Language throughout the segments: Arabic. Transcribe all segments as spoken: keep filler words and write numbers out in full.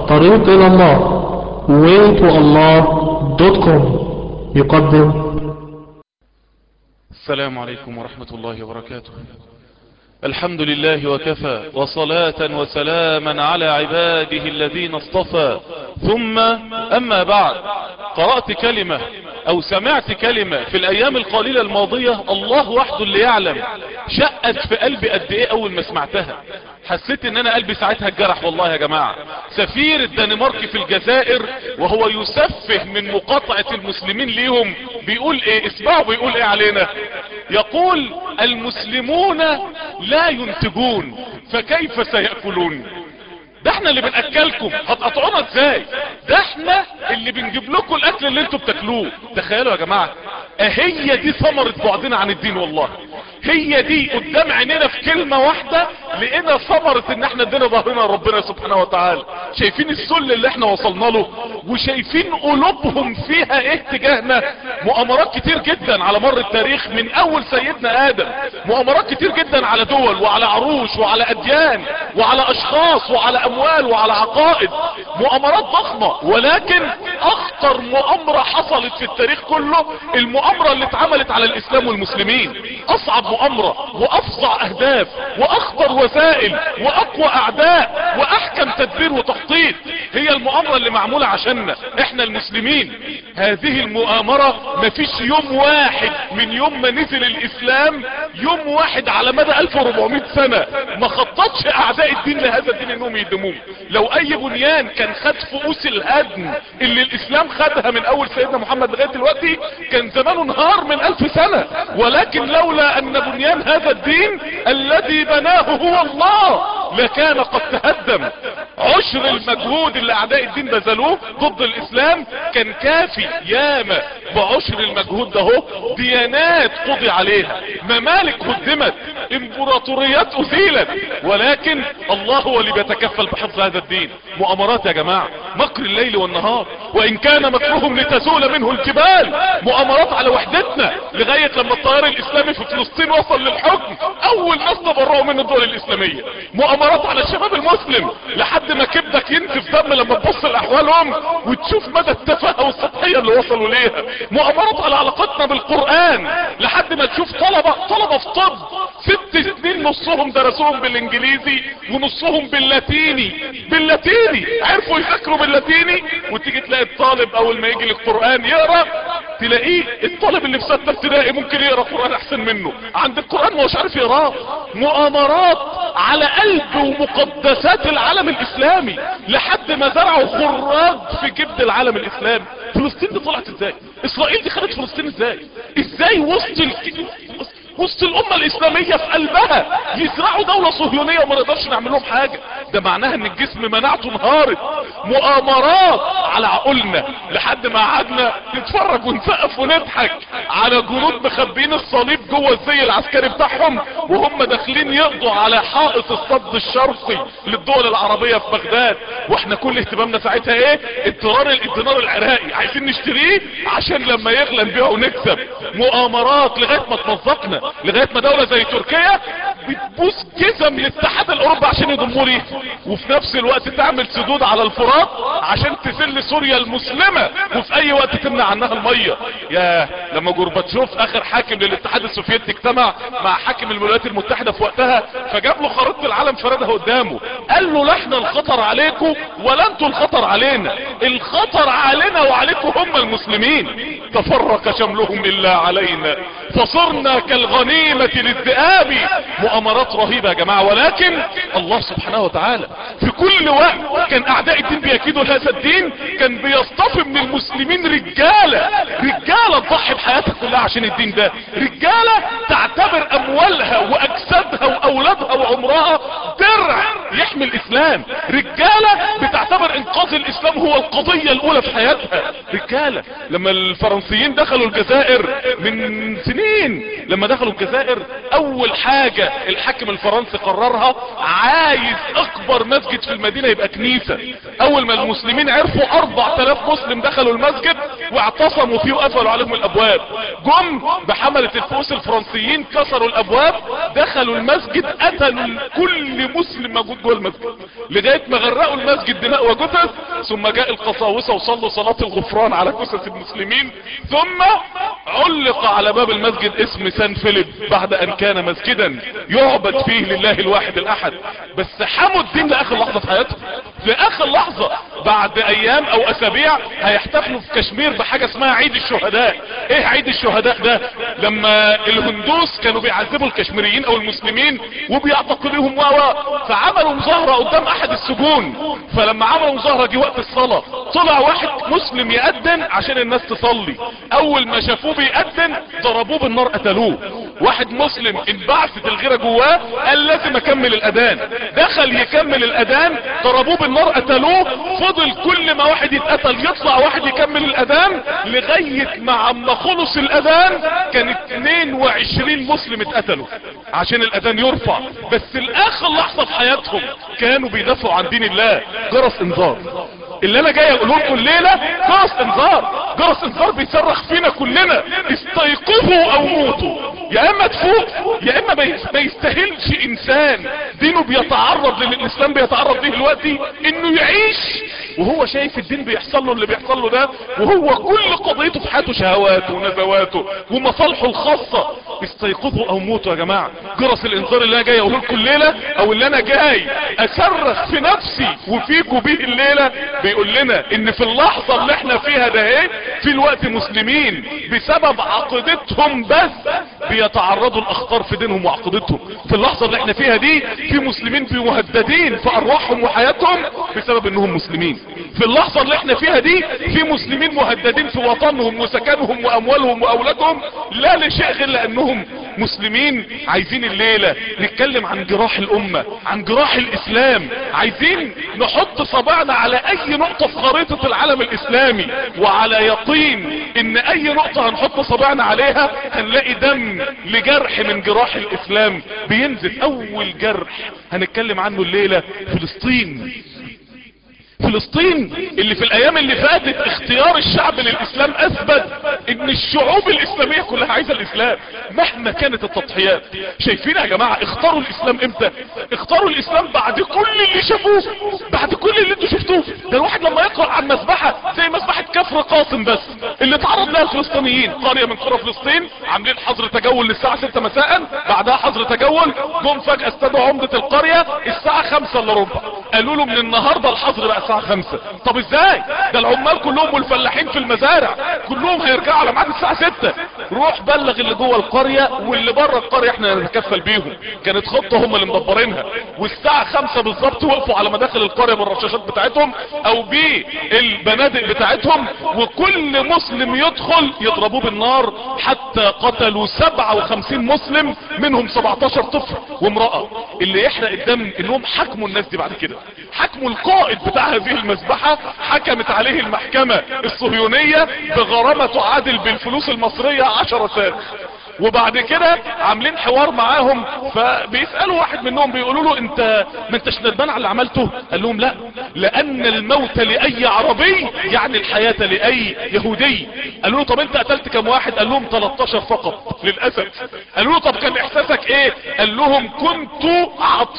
الطريق إلى الله way to allah دوت كوم يقدم. السلام عليكم ورحمة الله وبركاته. الحمد لله وكفى، وصلاة وسلاما على عباده الذين اصطفى، ثم أما بعد. قرأت كلمة أو سمعت كلمة في الأيام القليلة الماضية، الله وحده اللي يعلم شقت في قلبي قد إيه أول ما سمعتها. حسيت ان انا قلبي ساعتها اتجرح والله يا جماعة. سفير الدنمارك في الجزائر وهو يسفه من مقاطعة المسلمين ليهم بيقول ايه؟ اسمعوا بيقول ايه علينا. يقول: المسلمون لا ينتجون فكيف سيأكلون؟ ده احنا اللي بنأكلكم، هتقطعونا ازاي؟ ده احنا اللي بنجيب لكم الاكل اللي انتوا بتاكلوه. تخيلوا يا جماعة، اهي دي ثمرة بعدنا عن الدين. والله هي دي قدام عينينا في كلمة واحدة لقينا ثمرة ان احنا ادينا ظهرنا ربنا سبحانه وتعالى. شايفين السل اللي احنا وصلنا له، وشايفين قلوبهم فيها ايه تجاهنا. مؤامرات كتير جدا على مر التاريخ من اول سيدنا ادم، مؤامرات كتير جدا على دول وعلى عروش وعلى اديان وعلى اشخاص وعلى اموال وعلى عقائد. مؤامرات ضخمة، ولكن اخطر مؤامرة حصلت في التاريخ كله المؤامرة اللي اتعملت على الاسلام والمسلمين. اصعب مؤامرة وافظع اهداف واخطر وسائل واقوى اعداء واحكم تدبير وتخطيط هي المؤامرة اللي معمولة عشاننا احنا المسلمين. هذه المؤامرة مفيش يوم واحد من يوم ما نزل الاسلام، يوم واحد على مدى الف واربعمائة سنة ما خططش اعداء الدين لهذا الدين انهم يهدموه. لو اي بنيان كان خد فؤوس الهدم اللي الاسلام خدها من اول سيدنا محمد لغاية دلوقتي كان زمانه انهار من الف سنة، ولكن لولا ان بنيان هذا الدين الذي بناه هو الله لكان قد تهدم. عشر المجهود اللي اعداء الدين بذلوه ضد الاسلام كان كافي. ياما بعشر المجهود ده هو ديانات قضي عليها، ممالك هدمت، امبراطوريات ازيلت، ولكن الله هو اللي بيتكفل بحفظ هذا الدين. مؤامرات يا جماعة، مكر الليل والنهار، وان كان مكرهم لتزول منه الجبال. مؤامرات على وحدتنا لغاية لما التيار الاسلامي في فلسطين وصل للحكم اول ناس تبرؤوا من الدول الاسلامية. مؤامرات على الشباب المسلم لحد ما كبدك ينزف دم لما تبص لاحوالهم وتشوف مدى التفاهة والسطحية اللي وصلوا ليها. مؤامرات على علاقتنا بالقرآن لحد ما تشوف طلبة طلبة في طب ست سنين نصهم درسوهم بالانجليزي ونصهم باللاتيني. باللاتيني عرفوا يفكروا باللاتيني، وتيجي تلاقي الطالب اول ما يجي للقرآن يقرأ تلاقيه الطالب اللي في ستة ابتدائي ممكن يقرأ قرآن احسن منه. عند القرآن ما هوش عارف يقراه. مؤامرات على قلب ومقدسات العالم الاسلامي لحد ما زرعوا خراج في جبد العالم الاسلامي. فلسطين دي طلعت ازاي؟ اسرائيل دي خدت فلسطين ازاي؟ ازاي وسط ال... وسط الامة الاسلامية في قلبها يزرعوا دولة صهيونية وما نقدرش نعمل لهم حاجة؟ ده معناها ان الجسم مناعته انهارت. مؤامرات على عقولنا لحد ما قعدنا نتفرج ونسقف ونضحك على جنود مخبين الصليب جوه الزي العسكري بتاعهم وهم داخلين يقضوا على حائط الصد الشرقي للدول العربية في بغداد. واحنا كل اهتمامنا ساعتها ايه؟ الدولار الدينار العراقي عايزين نشتريه عشان لما يغلى نبيعه ونكسب. مؤامرات لغاية ما تمزقنا، لغاية ما دولة زي تركيا بتبوس جزم الاتحاد الاوروبي عشان يضموا ليه، وفي نفس الوقت تعمل سدود على الفرات عشان تذل سوريا المسلمة وفي اي وقت تمنع عنها المية. يا لما جورباتشوف اخر حاكم للاتحاد السوفيتي اجتمع مع حاكم الولايات المتحدة في وقتها فجاب له خريطة العالم فردها قدامه، قال له لا احنا الخطر عليكم ولا انتوا الخطر علينا، الخطر علينا وعليكم هم المسلمين. تفرق شملهم الا علينا فصرنا كالغنيمة للذئاب. مؤامرات رهيبة يا جماعة، ولكن الله سبحانه وتعالى في كل وقت كان اعداء الدين بيكيدوا لهذا الدين كان بيصطفي من المسلمين رجالة رجالة تضحي بحياتها كلها عشان الدين ده، رجالة تعتبر اموالها واجسادها واولادها وعمرها درع يحمي الاسلام، رجالة بتعتبر انقاذ الاسلام هو القضية الاولى في حياتها. رجالة لما الفرنسيين دخلوا الجزائر من سنين، لما دخلوا الجزائر اول حاجة الحاكم الفرنسي قررها عايز اكبر مسجد في المدينة يبقى كنيسة. اول ما المسلمين عرفوا اربع تلاف مسلم دخلوا المسجد واعتصموا فيه وقفلوا عليهم الابواب. جم بحملة الفؤوس الفرنسيين كسروا الابواب، دخلوا المسجد، قتلوا كل مسلم موجود جوه المسجد لغاية ما غرقوا المسجد دماء وجثث. ثم جاء القساوسة وصلوا صلاة الغفران على جثث المسلمين. ثم علق على باب المسجد اسم سان فيليب بعد ان كان مسجدا يعبد فيه لله الواحد الاحد. بس حموا الدين لاخر لحظة في حياتهم. في اخر لحظة بعد ايام او اسابيع هيحتفلوا في كشمير بحاجة اسمها عيد الشهداء. ايه عيد الشهداء ده؟ لما الهندوس كانوا بيعذبوا الكشميريين او المسلمين وبيعتقلوهم و فعملوا مظاهرة قدام احد السجون. فلما عملوا مظاهرة جه وقت الصلاة، طلع واحد مسلم يأذن عشان الناس تصلي. اول ما شافوه بيأذن ضربوه بالنار قتلوه. واحد مسلم انبعثت الغيرة جواه قال لازم اكمل الاذان، دخل يكمل الاذان ضربوه بالنار قتلوه. فضل كل ما واحد يتقتل يطلع واحد يكمل الاذان لغاية ما عما خلص الاذان كان اتنين وعشرين مسلم اتقتلوا عشان الاذان يرفع. بس الاخر لحظة في حياتهم كانوا بيدافعوا عن دين الله. جرس انذار اللي انا جاي اقوله لكم الليلة، جرس انذار. جرس انذار بيصرخ فينا كلنا، استيقظوا او موتوا. يا اما تفوق يا اما ما يستاهلش انسان دينه بيتعرض للاسلام بيتعرض ليه دلوقتي انه يعيش وهو شايف الدين بيحصل له اللي بيحصل له ده، وهو كل قضيته في حياته شهواته ونزواته ومصالحه الخاصة. استيقظوا او موتوا يا جماعة. جرس الانذار اللي انا جاي اقوله لكم الليلة او اللي انا جاي اصرخ في نفسي وفيكم بيه الليلة بيقول لنا ان في اللحظة اللي احنا فيها ده ايه، في الوقت مسلمين بسبب عقيدتهم بس بيتعرضوا لاخطار في دينهم وعقيدتهم. في اللحظة اللي احنا فيها دي في مسلمين بمهددين في ارواحهم وحياتهم بسبب انهم مسلمين. في اللحظة اللي احنا فيها دي في مسلمين مهددين في وطنهم وسكنهم واموالهم واولادهم لا لشيء غير لانهم مسلمين. عايزين الليلة نتكلم عن جراح الامة، عن جراح الاسلام. عايزين نحط صبعنا على اي نقطة في خريطة العالم الاسلامي وعلى يقين ان اي نقطة هنحط صبعنا عليها هنلاقي دم لجرح من جراح الاسلام بينزل. اول جرح هنتكلم عنه الليلة فلسطين. فلسطين اللي في الايام اللي فاتت اختيار الشعب للاسلام اثبت ان الشعوب الاسلامية كلها عايزة الاسلام مهما كانت التضحيات. شايفين يا جماعة اختاروا الاسلام امتى؟ اختاروا الاسلام بعد كل اللي شافوه، بعد كل اللي انتوا شفتوه. ده الواحد لما يقرأ عن مذبحة زي مذبحة كفر قاسم بس اللي تعرض لها الفلسطينيين، قرية من قرى فلسطين عاملين حظر تجول للساعة ستة مساء، بعدها حظر تجول، جم فجأة استدعوا عمدة القرية الساعة خمسة الا ربع، قالوا له من النهاردة الحظر بقى الساعة خمسة. طب ازاي؟ ده العمال كلهم والفلاحين في المزارع كلهم هيرجعوا على ميعاد الساعة ستة. روح بلغ اللي جوه القرية واللي بره القرية احنا نتكفل بيهم. كانت خطة هم اللي مدبرينها. والساعة خمسة بالظبط وقفوا على مداخل القرية بالرشاشات بتاعتهم او بالبنادق بتاعتهم، وكل مسلم يدخل يضربوه بالنار حتى قتلوا سبعة وخمسين مسلم منهم سبعتاشر طفل وامرأة. اللي يحرق الدم انهم حكموا الناس دي بعد كده، حكموا القائد بتاع هذه المذبحة، حكمت عليه المحكمة الصهيونية بغرامة تعادل بالفلوس المصرية عشرة ساغ. وبعد كده عاملين حوار معاهم فبيسألوا واحد منهم بيقولوا له انت ما انتش ندمان على اللي عملته؟ قال لهم لا، لان الموت لاي عربي يعني الحياة لاي يهودي. قالوا له طب انت قتلت كم واحد؟ قال لهم تلتاشر فقط للأسف. قالوا له طب كان احساسك ايه؟ قال لهم كنت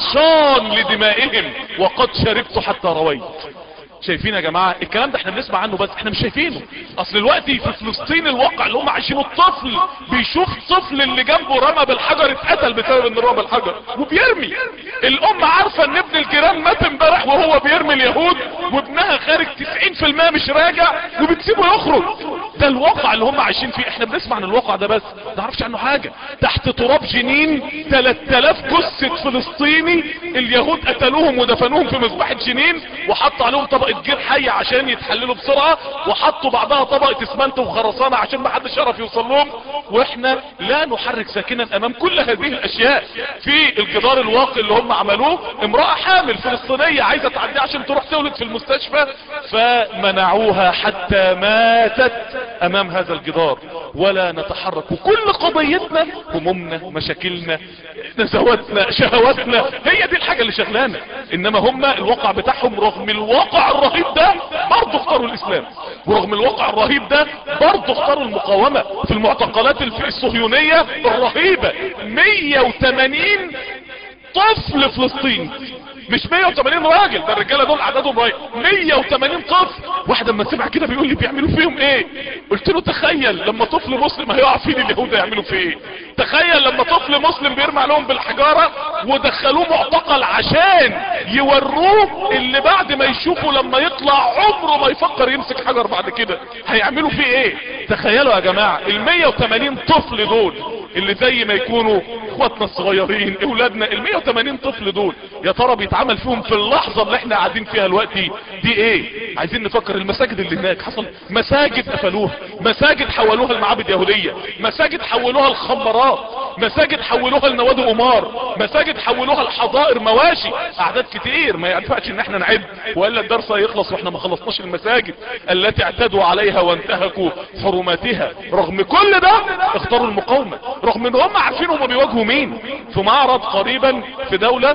عطشان لدمائهم وقد شربت حتى رويت. شايفين يا جماعة الكلام ده احنا بنسمع عنه بس احنا مش شايفينه. اصل الوقت في فلسطين الواقع اللي هم عايشينه، الطفل بيشوف طفل اللي جنبه رمى بالحجر اتقتل بسبب ان رمى بالحجر وبيرمي. الام عارفة ان ابن الجيران مات امبارح وهو بيرمي اليهود وابنها خارج تسعين في المية مش راجع وبتسيبه يخرج. ده الواقع اللي هم عايشين فيه. احنا بنسمع عن الواقع ده بس ما نعرفش عنه حاجة. تحت تراب جنين ثلاثة آلاف جثة فلسطيني اليهود قتلوهم ودفنوهم في مذبحة جنين وحطوا عليهم طبقة جير حي عشان يتحللوا بسرعة، وحطوا بعدها طبقة اسمنت وخرسانة عشان ما حدش يعرف يوصل لهم. واحنا لا نحرك ساكنا امام كل هذه الاشياء. في الجدار الواقي اللي هم عملوه، امرأة حامل فلسطينية عايزة تعدي عشان تروح تولد في المستشفى فمنعوها حتى ماتت امام هذا الجدار. ولا نتحرك، وكل قضيتنا همومنا مشاكلنا نزواتنا شهواتنا هي دي الحاجة اللي شغلانا. انما هم الواقع بتاعهم رغم الواقع الرهيب ده برضه اختاروا الاسلام ورغم الواقع الرهيب ده برضه اختاروا المقاومة في المعتقلات الصهيونية الرهيبة. مية وتمانين طفل فلسطيني، مش مية وتمانين راجل، ده الرجاله دول عددهم رايق، مية وتمانين طفل. واحد اما سمع كده بيقول لي بيعملوا فيهم ايه؟ قلت له تخيل لما طفل مسلم هيقع فين اليهود يعملوا فيه ايه؟ تخيل لما طفل مسلم بيرمع لهم بالحجاره ودخلوه معتقل عشان يوروه اللي بعد ما يشوفوا لما يطلع عمره ما يفكر يمسك حجر بعد كده هيعملوا فيه ايه. تخيلوا يا جماعه ال مية وتمانين طفل دول اللي زي ما يكونوا اخواتنا الصغيرين اولادنا، ال مية وتمانين طفل دول يا ترى بيتعمل فيهم في اللحظه اللي احنا قاعدين فيها دلوقتي دي ايه؟ عايزين نفكر. المساجد اللي هناك حصل، مساجد قفلوها، مساجد حولوها لمعابد يهوديه، مساجد حولوها لخمرات، مساجد حولوها لنوادي قمار، مساجد حولوها لحظائر مواشي، اعداد كتير ما ينفعش ان احنا نعد والا الدرس هيخلص واحنا ما خلصناش المساجد التي اعتدوا عليها وانتهكوا حرماتها. رغم كل ده اختاروا المقاومه، رغم ان هم عارفين هم بيواجهوا مين. في معرض قريبا في دولة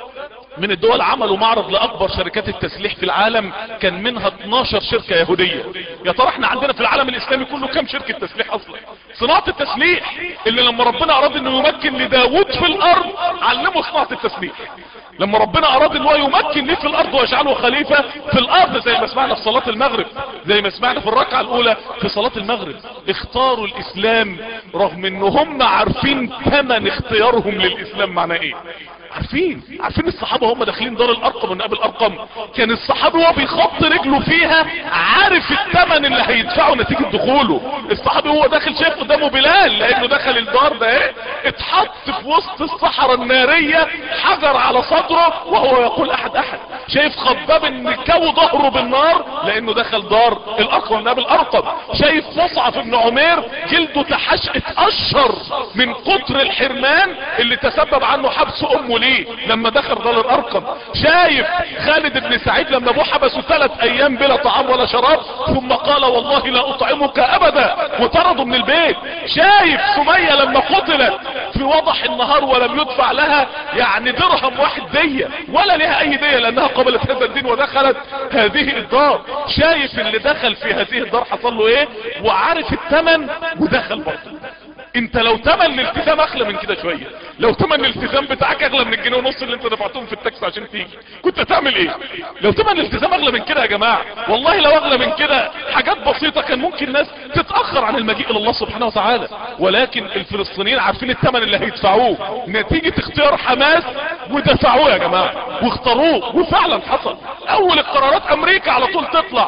من الدول عملوا معرض لاكبر شركات التسليح في العالم، كان منها اتناشر شركة يهودية. يا ترى احنا عندنا في العالم الاسلامي كله كام شركة تسليح اصلا؟ صناعة التسليح اللي لما ربنا اراد انه يمكن لداود في الارض علمه صناعة التسليح. لما ربنا اراد ان هو يمكن ليه في الارض ويجعله خليفة في الارض، زي ما سمعنا في صلاة المغرب، زي ما سمعنا في الركعة الاولى في صلاة المغرب، اختاروا الاسلام رغم ان هم عارفين ثمن اختيارهم للاسلام معناه ايه. عارفين عارفين الصحابة هم داخلين دار الارقم والنبي الارقم، كان الصحابي وهو بيخط رجله فيها عارف الثمن اللي هيدفعه نتيجة دخوله. الصحابي هو داخل شايف قدامه بلال لانه دخل الدار ده ايه، اتحط في وسط الصحراء النارية، حجر على صدره وهو يقول احد احد. شايف خباب ان كو ظهره بالنار لانه دخل دار الارقم والنبي الارقم. شايف مصعب بن عمير جلده تحش اتقشر من كتر الحرمان اللي تسبب عنه حبس امه ليه لما دخل دار الارقم. شايف خالد بن سعيد لما ابوه حبسه ثلاث ايام بلا طعام ولا شراب ثم قال والله لا اطعمك ابدا وطرده من البيت. شايف سمية لما قتلت في وضح النهار ولم يدفع لها يعني درهم واحد دية ولا لها اي دية لانها قبلت هذا الدين ودخلت هذه الدار. شايف اللي دخل في هذه الدار حصل له ايه وعارف الثمن ودخل برضه. انت لو تمن الالتزام اغلى من كده شوية، لو تمن الالتزام بتاعك اغلى من الجنيه ونص اللي انت دفعتهم في التاكسي عشان تيجي كنت هتعمل ايه؟ لو تمن الالتزام اغلى من كده يا جماعة والله لو اغلى من كده حاجات بسيطة كان ممكن الناس تتأخر عن المجيء الى الله سبحانه وتعالى. ولكن الفلسطينيين عارفين الثمن اللي هيدفعوه نتيجة اختيار حماس ودفعوه يا جماعة واختاروه وفعلا حصل. اول القرارات امريكا على طول تطلع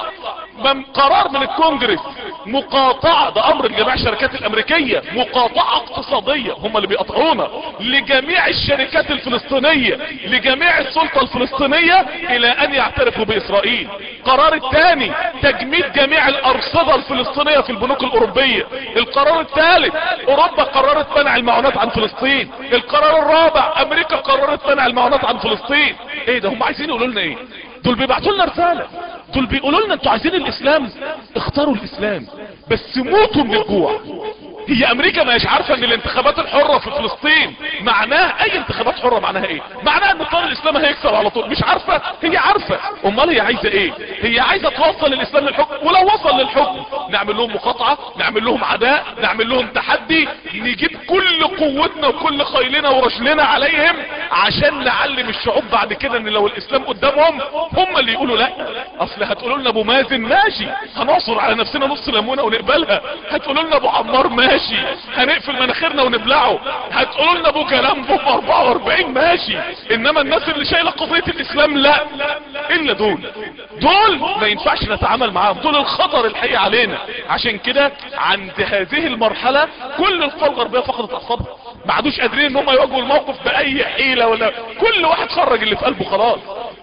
قرار من الكونجرس مقاطعة، ده امر لجميع الشركات الامريكية، مقاطعة اقتصادية هم اللي بيقطعونا لجميع الشركات الفلسطينية لجميع السلطة الفلسطينية الى ان يعترفوا باسرائيل. قرار الثاني تجميد جميع الارصدة الفلسطينية في البنوك الاوروبية. القرار الثالث اوروبا قررت منع المعونات عن فلسطين. القرار الرابع امريكا قررت منع المعونات عن فلسطين. ايه ده هم عايزين يقولوا لنا ايه؟ دول بيبعتوا لنا رسالة، دول بيقولوا لنا انتوا عايزين الاسلام اختاروا الاسلام بس موتوا من الجوع. هي امريكا ما هيش عارفة ان الانتخابات الحرة في فلسطين معناها اي انتخابات حرة معناها ايه؟ معناها ان طار الاسلام هيكسب على طول. مش عارفة؟ هي عارفة. امال هي عايزة ايه؟ هي عايزة توصل الاسلام للحكم، ولو وصل للحكم نعمل لهم مقاطعة، نعمل لهم عداء، نعمل لهم تحدي، نجيب كل قوتنا وكل خيلنا ورجلنا عليهم عشان نعلم الشعوب بعد كده ان لو الاسلام قدامهم هم اللي يقولوا لا. اصل هتقولوا لنا ابو مازن ماشي هنعصر على نفسنا نص ليمونه ونقبلها، هتقولوا لنا ابو عمار ماشي هنقفل مناخيرنا ونبلعه، هتقولوا لنا ابو كلام بوم اربعة واربعين ماشي، انما الناس اللي شايله قضيه الاسلام لا. الا دول دول ما ينفعش نتعامل معاهم، دول الخطر الحقيقي علينا. عشان كده عند هذه المرحله كل القوى الغربيه فقدت اعصابها، ما عادوش قادرين ان هم يواجهوا الموقف باي حيله، ولا كل واحد خرج اللي في قلبه خلاص.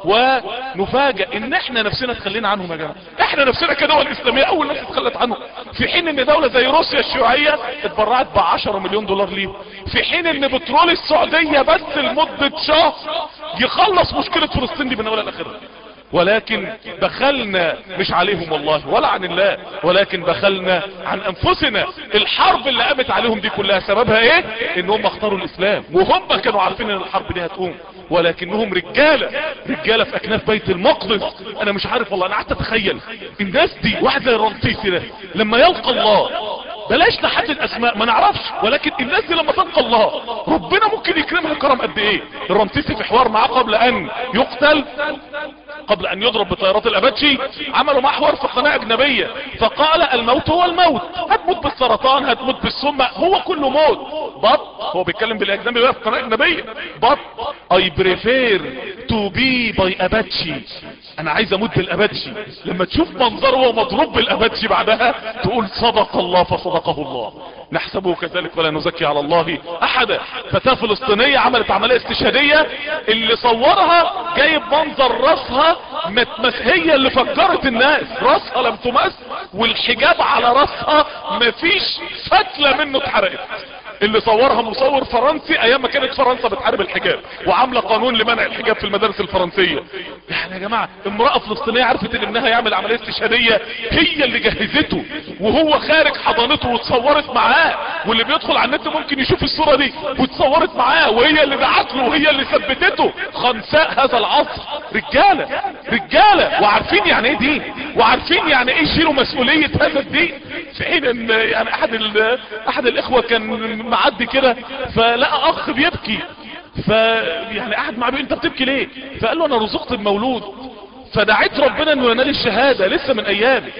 ونفاجئ ان احنا نفسنا تخلينا عنهم يا جماعه، احنا نفسنا كدول اسلاميه اول ناس اتخلت عنهم، في حين ان دوله زي روسيا الشيوعيه اتبرعت ب عشرة مليون دولار ليهم، في حين ان بترول السعوديه بس لمده شهر يخلص مشكله فلسطين دي من اولها لاخرها. ولكن بخلنا مش عليهم والله ولا عن الله، ولكن بخلنا عن انفسنا. الحرب اللي قامت عليهم دي كلها سببها ايه؟ ان هم اختاروا الاسلام، وهم كانوا عارفين ان الحرب دي هتقوم، ولكنهم رجالة رجالة في اكناف بيت المقدس. انا مش عارف والله، انا قعدت اتخيل الناس دي، واحد زي الرنتيسي ده لما يلقى الله، بلاش نحدد الاسماء ما نعرفش، ولكن الناس دي لما تلقى الله ربنا ممكن يكرمها كرم قد ايه. الرنتيسي في حوار معاه قبل ان يقتل، قبل ان يضرب بطيارات الاباتشي، عملوا معاه حوار في قناة اجنبية، فقال الموت هو الموت، هتموت بالسرطان، هتموت بالسم، هو كله موت. بط هو بيتكلم بالاجنبي بقى في قناة اجنبية، بط I prefer to be by اباتشي، انا عايز اموت بالاباتشي. لما تشوف منظره وهو مضروب بالاباتشي بعدها تقول صدق الله فصدقه الله. نحسبه كذلك ولا نزكي على الله احدا. فتاة فلسطينية عملت عملية استشهادية، اللي صورها جايب منظر راسها متمس، هي اللي فجرت الناس، راسها لم تمس والحجاب على راسها مفيش فتلة منه اتحرقت. اللي صورها مصور فرنسي ايام ما كانت فرنسا بتحارب الحجاب وعامله قانون لمنع الحجاب في المدارس الفرنسيه. يعني يا جماعه امراه فلسطينيه عرفت ان ابنها يعمل عمليه استشهاديه، هي اللي جهزته وهو خارج حضانته واتصورت معاه، واللي بيدخل على النت ممكن يشوف الصوره دي، واتصورت معاه وهي اللي دعت له وهي اللي ثبتته. خنساء هذا العصر، رجاله رجاله وعارفين يعني ايه دين، وعارفين يعني ايه يشيلوا مسؤوليه هذا الدين. في حين ان يعني احد احد الاخوه كان معدي كده فلقى اخ بيبكي، فيعني قعد معاه انت بتبكي ليه؟ فقال له انا رزقت المولود فدعيت ربنا انه ينال الشهادة لسه من ايامي.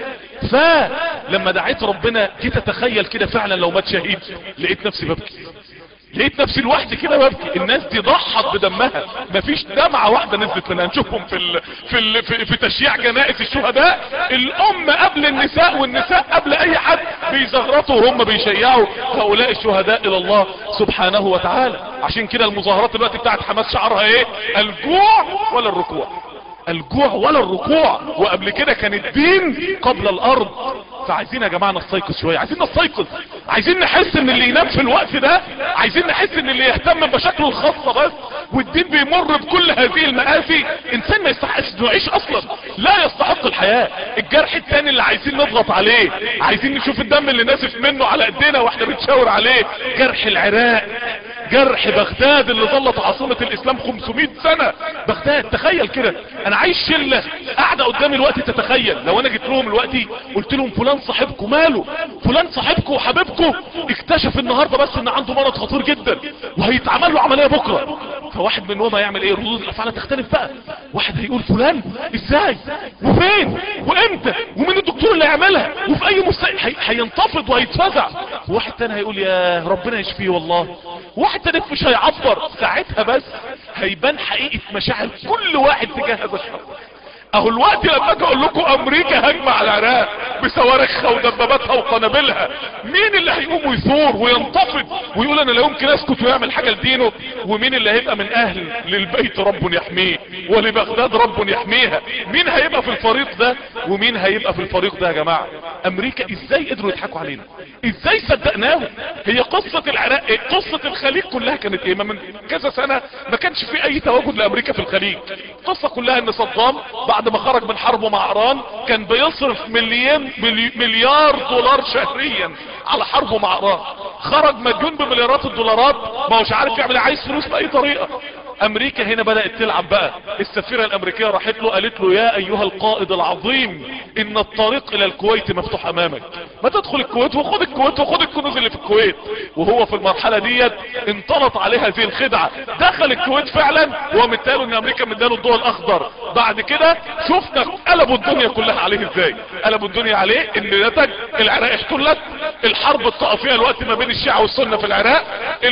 فلما دعيت ربنا جيت اتخيل كده فعلا لو مات شهيد، لقيت نفسي ببكي، لقيت نفسي لوحدي كده ببكي. الناس دي ضحت بدمها، مفيش دمعة واحدة نزلت منها. نشوفهم في ال... في, ال... في في تشييع جنائز الشهداء، الام قبل النساء والنساء قبل اي حد بيزغرطوا وهم بيشيعوا هؤلاء الشهداء الى الله سبحانه وتعالى. عشان كده المظاهرات دلوقتي بتاعت حماس شعارها ايه؟ الجوع ولا الركوع، الجوع ولا الركوع. وقبل كده كان الدين قبل الارض. فعايزين يا جماعة نستيقظ شوية، عايزين نستيقظ، عايزين نحس ان اللي ينام في الوقت ده، عايزين نحس ان اللي يهتم بمشاكله الخاصة بس والدين بيمر بكل هذه المآسي، انسان ما يستحقش انه يعيش اصلا، لا يستحق الحياة. الجرح التاني اللي عايزين نضغط عليه، عايزين نشوف الدم اللي ناسف منه على ايدينا واحنا بنشاور عليه، جرح العراق، جرح بغداد اللي ظلت عاصمة الاسلام خمسمائة سنة. بغداد تخيل كده، انا عايش شلة قاعدة قدامي الوقت، تتخيل لو انا جيت لهم الوقت قلت لهم فلان صاحبكم ماله، فلان صاحبكم وحبيبكم اكتشف النهاردة بس ان عنده مرض خطير جدا وهيتعمل له عملية بكرة. فواحد منهم هيعمل ايه؟ ردود الافعال تختلف بقى. واحد هيقول فلان ازاي وفين وامتى ومين الدكتور اللي هيعملها وفي اي مستشفى، هينتفض وهيتفزع. واحد تاني هيقول يا ربنا يشفيه والله. واحد تاني مش هيعبر، ساعتها بس هيبان حقيقة مشاعر كل واحد تجاه هذا الشر. اهو الوقت لما اجي اقول لكم امريكا هجمة على العراق بصواريخها ودباباتها وقنابلها، مين اللي هيقوم ويثور وينتفض ويقول انا لا يمكن اسكت ويعمل حاجة لدينه؟ ومين اللي هيبقى من اهل للبيت رب يحميه ولبغداد رب يحميها؟ مين هيبقى في الفريق ده ومين هيبقى في الفريق ده يا جماعة؟ امريكا ازاي قدروا يضحكوا علينا؟ ازاي صدقناهم؟ هي قصة العراق ايه؟ قصة الخليج كلها كانت ايه؟ من كذا سنة ما كانش في اي تواجد لامريكا في الخليج. القصة كلها ان صدام بعد ما خرج من حربه مع ايران كان بيصرف مليون مليار دولار شهريا على حربه مع ايران، خرج مديون بمليارات الدولارات، ما هوش عارف يعمل، عايز فلوس باي طريقة. امريكا هنا بدأت تلعب بقى. السفيرة الامريكية راحت له قالت له يا ايها القائد العظيم ان الطريق الى الكويت مفتوح امامك، ما تدخل الكويت وخد الكويت وخد الكنوز اللي في الكويت. وهو في المرحلة ديت انطلت عليه هذه الخدعة، دخل الكويت فعلا ومثاله ان امريكا مداله الضوء الاخضر. بعد كده شفنا قلبوا الدنيا كلها عليه ازاي، قلبوا الدنيا عليه ان نتج العراق احتلت، الحرب الطائفية الوقت ما بين الشيعة والسنة في العراق،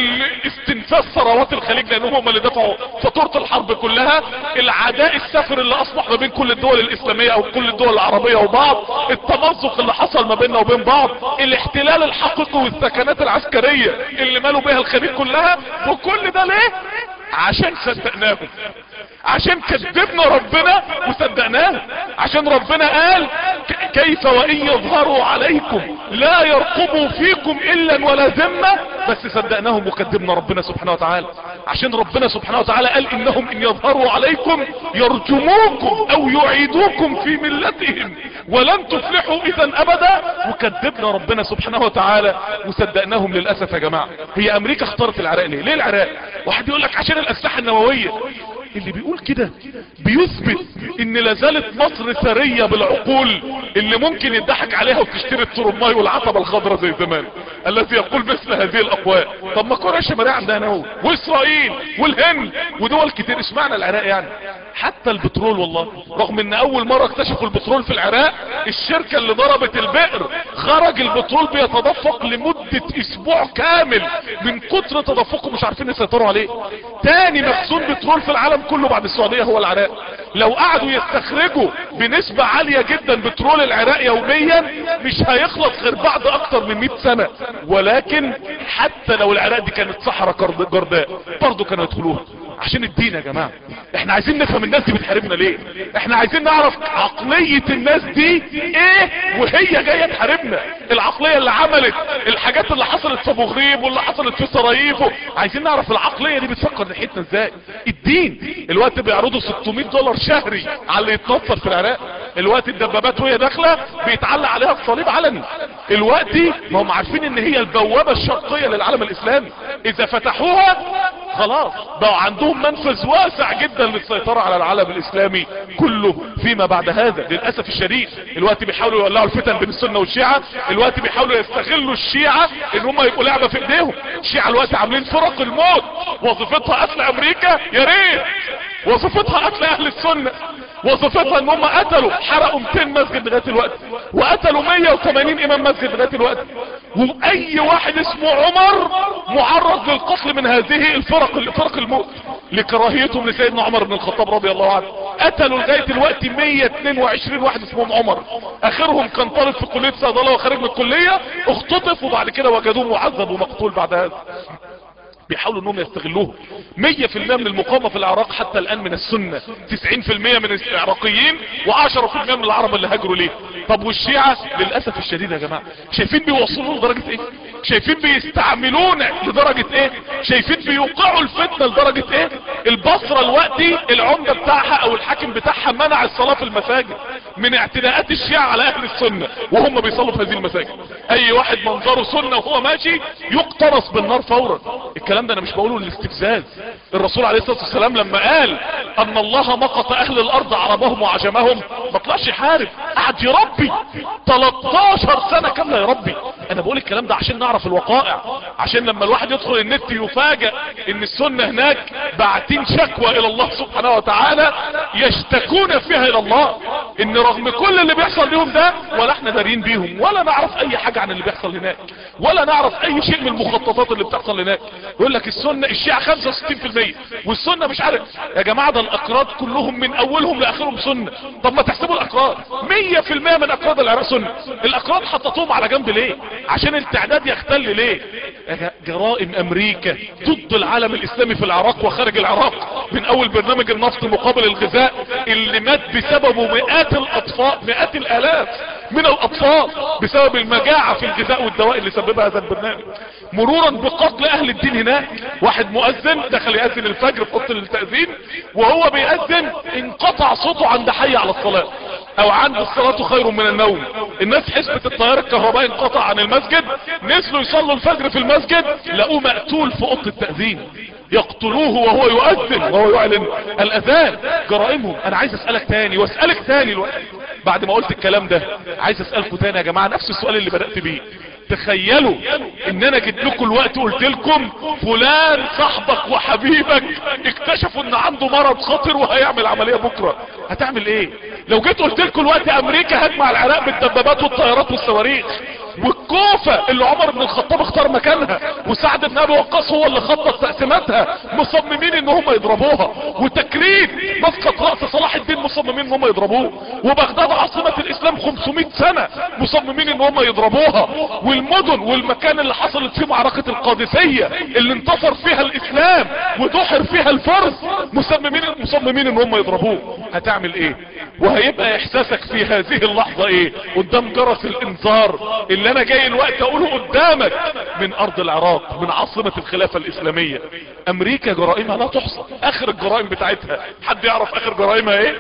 استنفاذ ثروات الخليج لانهم هم اللي دفعوا فاتورة الحرب كلها، العداء السافر اللي اصبح ما بين كل الدول الاسلامية او كل الدول العربية وبعض، التمزق اللي حصل ما بيننا وبين بعض، الاحتلال الحقيقي والسكنات العسكرية اللي مالوا بها الخليج كلها. وكل ده ليه؟ عشان صدقناهم، عشان كذبنا ربنا وصدقناه، عشان ربنا قال كيف وان يظهروا عليكم لا يرقبوا فيكم الا ولا ذمة. بس صدقناهم وكذبنا ربنا سبحانه وتعالى، عشان ربنا سبحانه وتعالى قال انهم ان يظهروا عليكم يرجموكم او يعيدوكم في ملتهم ولن تفلحوا اذا ابدا. وكذبنا ربنا سبحانه وتعالى وصدقناهم للاسف. يا جماعة هي امريكا اختارت العراق ليه؟ ليه العراق؟ واحد يقول لك عشان الاسلحة النووية. اللي بيقول كده بيثبت ان لازالت مصر ثرية بالعقول اللي ممكن يضحك عليها وتشتري الترماي والعتبة الخضراء زي زمان الذي يقول مثل هذه الاقوال. طب ما كوريا الشمالية عندها نووي، واسرائيل والهند ودول كتير، اشمعنى العراق يعني؟ حتى البترول والله، رغم ان اول مرة اكتشفوا البترول في العراق الشركة اللي ضربت البئر خرج البترول بيتدفق لمدة اسبوع كامل من كتر تدفقه مش عارفين يسيطروا عليه. تاني مخزون بترول في العالم كله بعد السعودية هو العراق. لو قعدوا يستخرجوا بنسبة عالية جدا بترول العراق يوميا مش هيخلص غير بعد اكتر من مئة سنة. ولكن حتى لو العراق دي كانت صحراء جرداء برضو كانوا يدخلوها عشان الدين. يا جماعة احنا عايزين نفهم الناس دي بتحاربنا ليه، احنا عايزين نعرف عقلية الناس دي ايه وهي جاية تحاربنا. العقلية اللي عملت الحاجات اللي حصلت في ابو غريب واللي حصلت في سراييفو، عايزين نعرف العقلية دي بتفكر ناحيتنا ازاي. الدين الوقت بيعرضوا ستمائة دولار شهري على اللي يتنصر في العراق. الوقت الدبابات وهي داخلة بيتعلق عليها الصليب علني. الوقت ما هم عارفين ان هي البوابة الشرقية للعالم الاسلامي، اذا فتحوها خلاص بقى عندهم منفذ واسع جدا للسيطرة على العالم الاسلامي كله فيما بعد هذا. للأسف الشديد الوقت بيحاولوا يولعوا الفتن بين السنة والشيعة، الوقت بيحاولوا يستغلوا الشيعة ان هم يبقوا لعبة في ايديهم. الشيعة الوقت عاملين فرق الموت وظيفتها قتل امريكا، يا ريت وظيفتها قتل اهل السنة، وظيفتها ان هم قتلوا حرقوا مئتين مسجد لغاية الوقت وقتلوا مئة وثمانين امام مسجد لغاية الوقت. واي واحد اسمه عمر معرض للقتل من هذه الفرق الفرق الموت لكراهيتهم لسيدنا عمر بن الخطاب رضي الله عنه. قتلوا لغاية الوقت مئة واثنين وعشرين واحد اسمهم عمر، اخرهم كان طالب في كلية صيدلة وخارج من الكلية اختطف وبعد كده وجدوه معذب ومقتول بعد هذا. بيحاولوا انهم يستغلوه. مية في المية من المقاومة في العراق حتى الان من السنة، تسعين في المية من العراقيين وعشرة في المية من العرب اللي هاجروا ليه. طب والشيعة للأسف الشديد يا جماعة شايفين بيوصلوا لدرجة ايه؟ شايفين بيستعملون لدرجة ايه؟ شايفين بيوقعوا الفتنة لدرجة ايه؟ البصرة الوقتي العمدة بتاعها او الحاكم بتاعها منع الصلاة في المساجد من اعتداءات الشيعة على اهل السنة وهم بيصلوا في هذه المساجد. اي واحد منظره سنة وهو ماشي يقترص بالنار فورا. الكلام ده انا مش بقوله للاستفزاز. الرسول عليه الصلاة والسلام لما قال ان الله مقت اهل الارض عربهم وعجمهم ما طلعش يحارب، قعد يربي تلتاشر سنة كاملة يربي. انا بقول الكلام ده عشان نعرف الوقائع، عشان لما الواحد يدخل النت يفاجأ ان السنة هناك باعتين شكوى الى الله سبحانه وتعالى يشتكون فيها الى الله ان رغم كل اللي بيحصل لهم ده ولا احنا دارين بيهم ولا نعرف اي حاجة عن اللي بيحصل هناك ولا نعرف اي شيء من المخططات اللي بتحصل هناك. يقول لك السنة الشيعة خمسة وستين في المية والسنة مش عارف. يا جماعة ده الاقراض كلهم من اولهم لاخرهم سنة. طب ما تحسبوا الاقراض مية في المية من اقراض العراق سنة. الاقراض حطتوهم على جنب ليه؟ عشان التعداد يختل ليه؟ جرائم امريكا ضد العالم الاسلامي في العراق وخارج العراق من اول برنامج النفط مقابل الغذاء اللي مات بسببه مئات الاطفال مئات الالاف من الاطفال بسبب المجاعة في الغذاء والدواء اللي سببها هذا البرنامج، مرورا بقتل اهل الدين هناك. واحد مؤذن دخل يأذن الفجر في اوضه التأذين وهو بيأذن انقطع صوته عند حي على الصلاة او عند الصلاة خير من النوم. الناس حسبة التيار الكهربائي انقطع عن المسجد، نزلوا يصلوا الفجر في المسجد لقوه مقتول في اوضه التأذين، يقتلوه وهو يؤذن وهو يعلن الاذان. جرائمهم. انا عايز اسألك تاني واسألك تاني الوقت بعد ما قلت الكلام ده عايز اسألكم تاني يا جماعة نفس السؤال اللي بدأت بيه. تخيلوا ان انا جيت لكم الوقت قلت لكم فلان صاحبك وحبيبك اكتشفوا ان عنده مرض خطر وهيعمل عملية بكرة، هتعمل ايه؟ لو جيت قلت لكم الوقت امريكا هجمة على العراق بالدبابات والطيارات والصواريخ والكوفة اللي عمر بن الخطاب اختار مكانها وسعد بن ابي وقاص هو اللي خطط تقسيماتها مصممين ان هم يضربوها، وتكريت مسقط رأس صلاح الدين مصممين ان هم يضربوه، وبغداد عاصمة الاسلام خمسمائة سنة مصممين ان هم يضربوها، والمدن والمكان اللي حصلت فيه معركة القادسية اللي انتصر فيها الاسلام ودحر فيها الفرس مصممين مصممين ان هم يضربوه. هتعمل ايه وهيبقى احساسك في هذه اللحظة ايه قدام جرس الانذار اللي انا جاي الوقت اقوله قدامك من ارض العراق من عاصمة الخلافة الاسلامية؟ امريكا جرائمها لا تحصى. اخر الجرائم بتاعتها حد يعرف اخر جرائمها ايه؟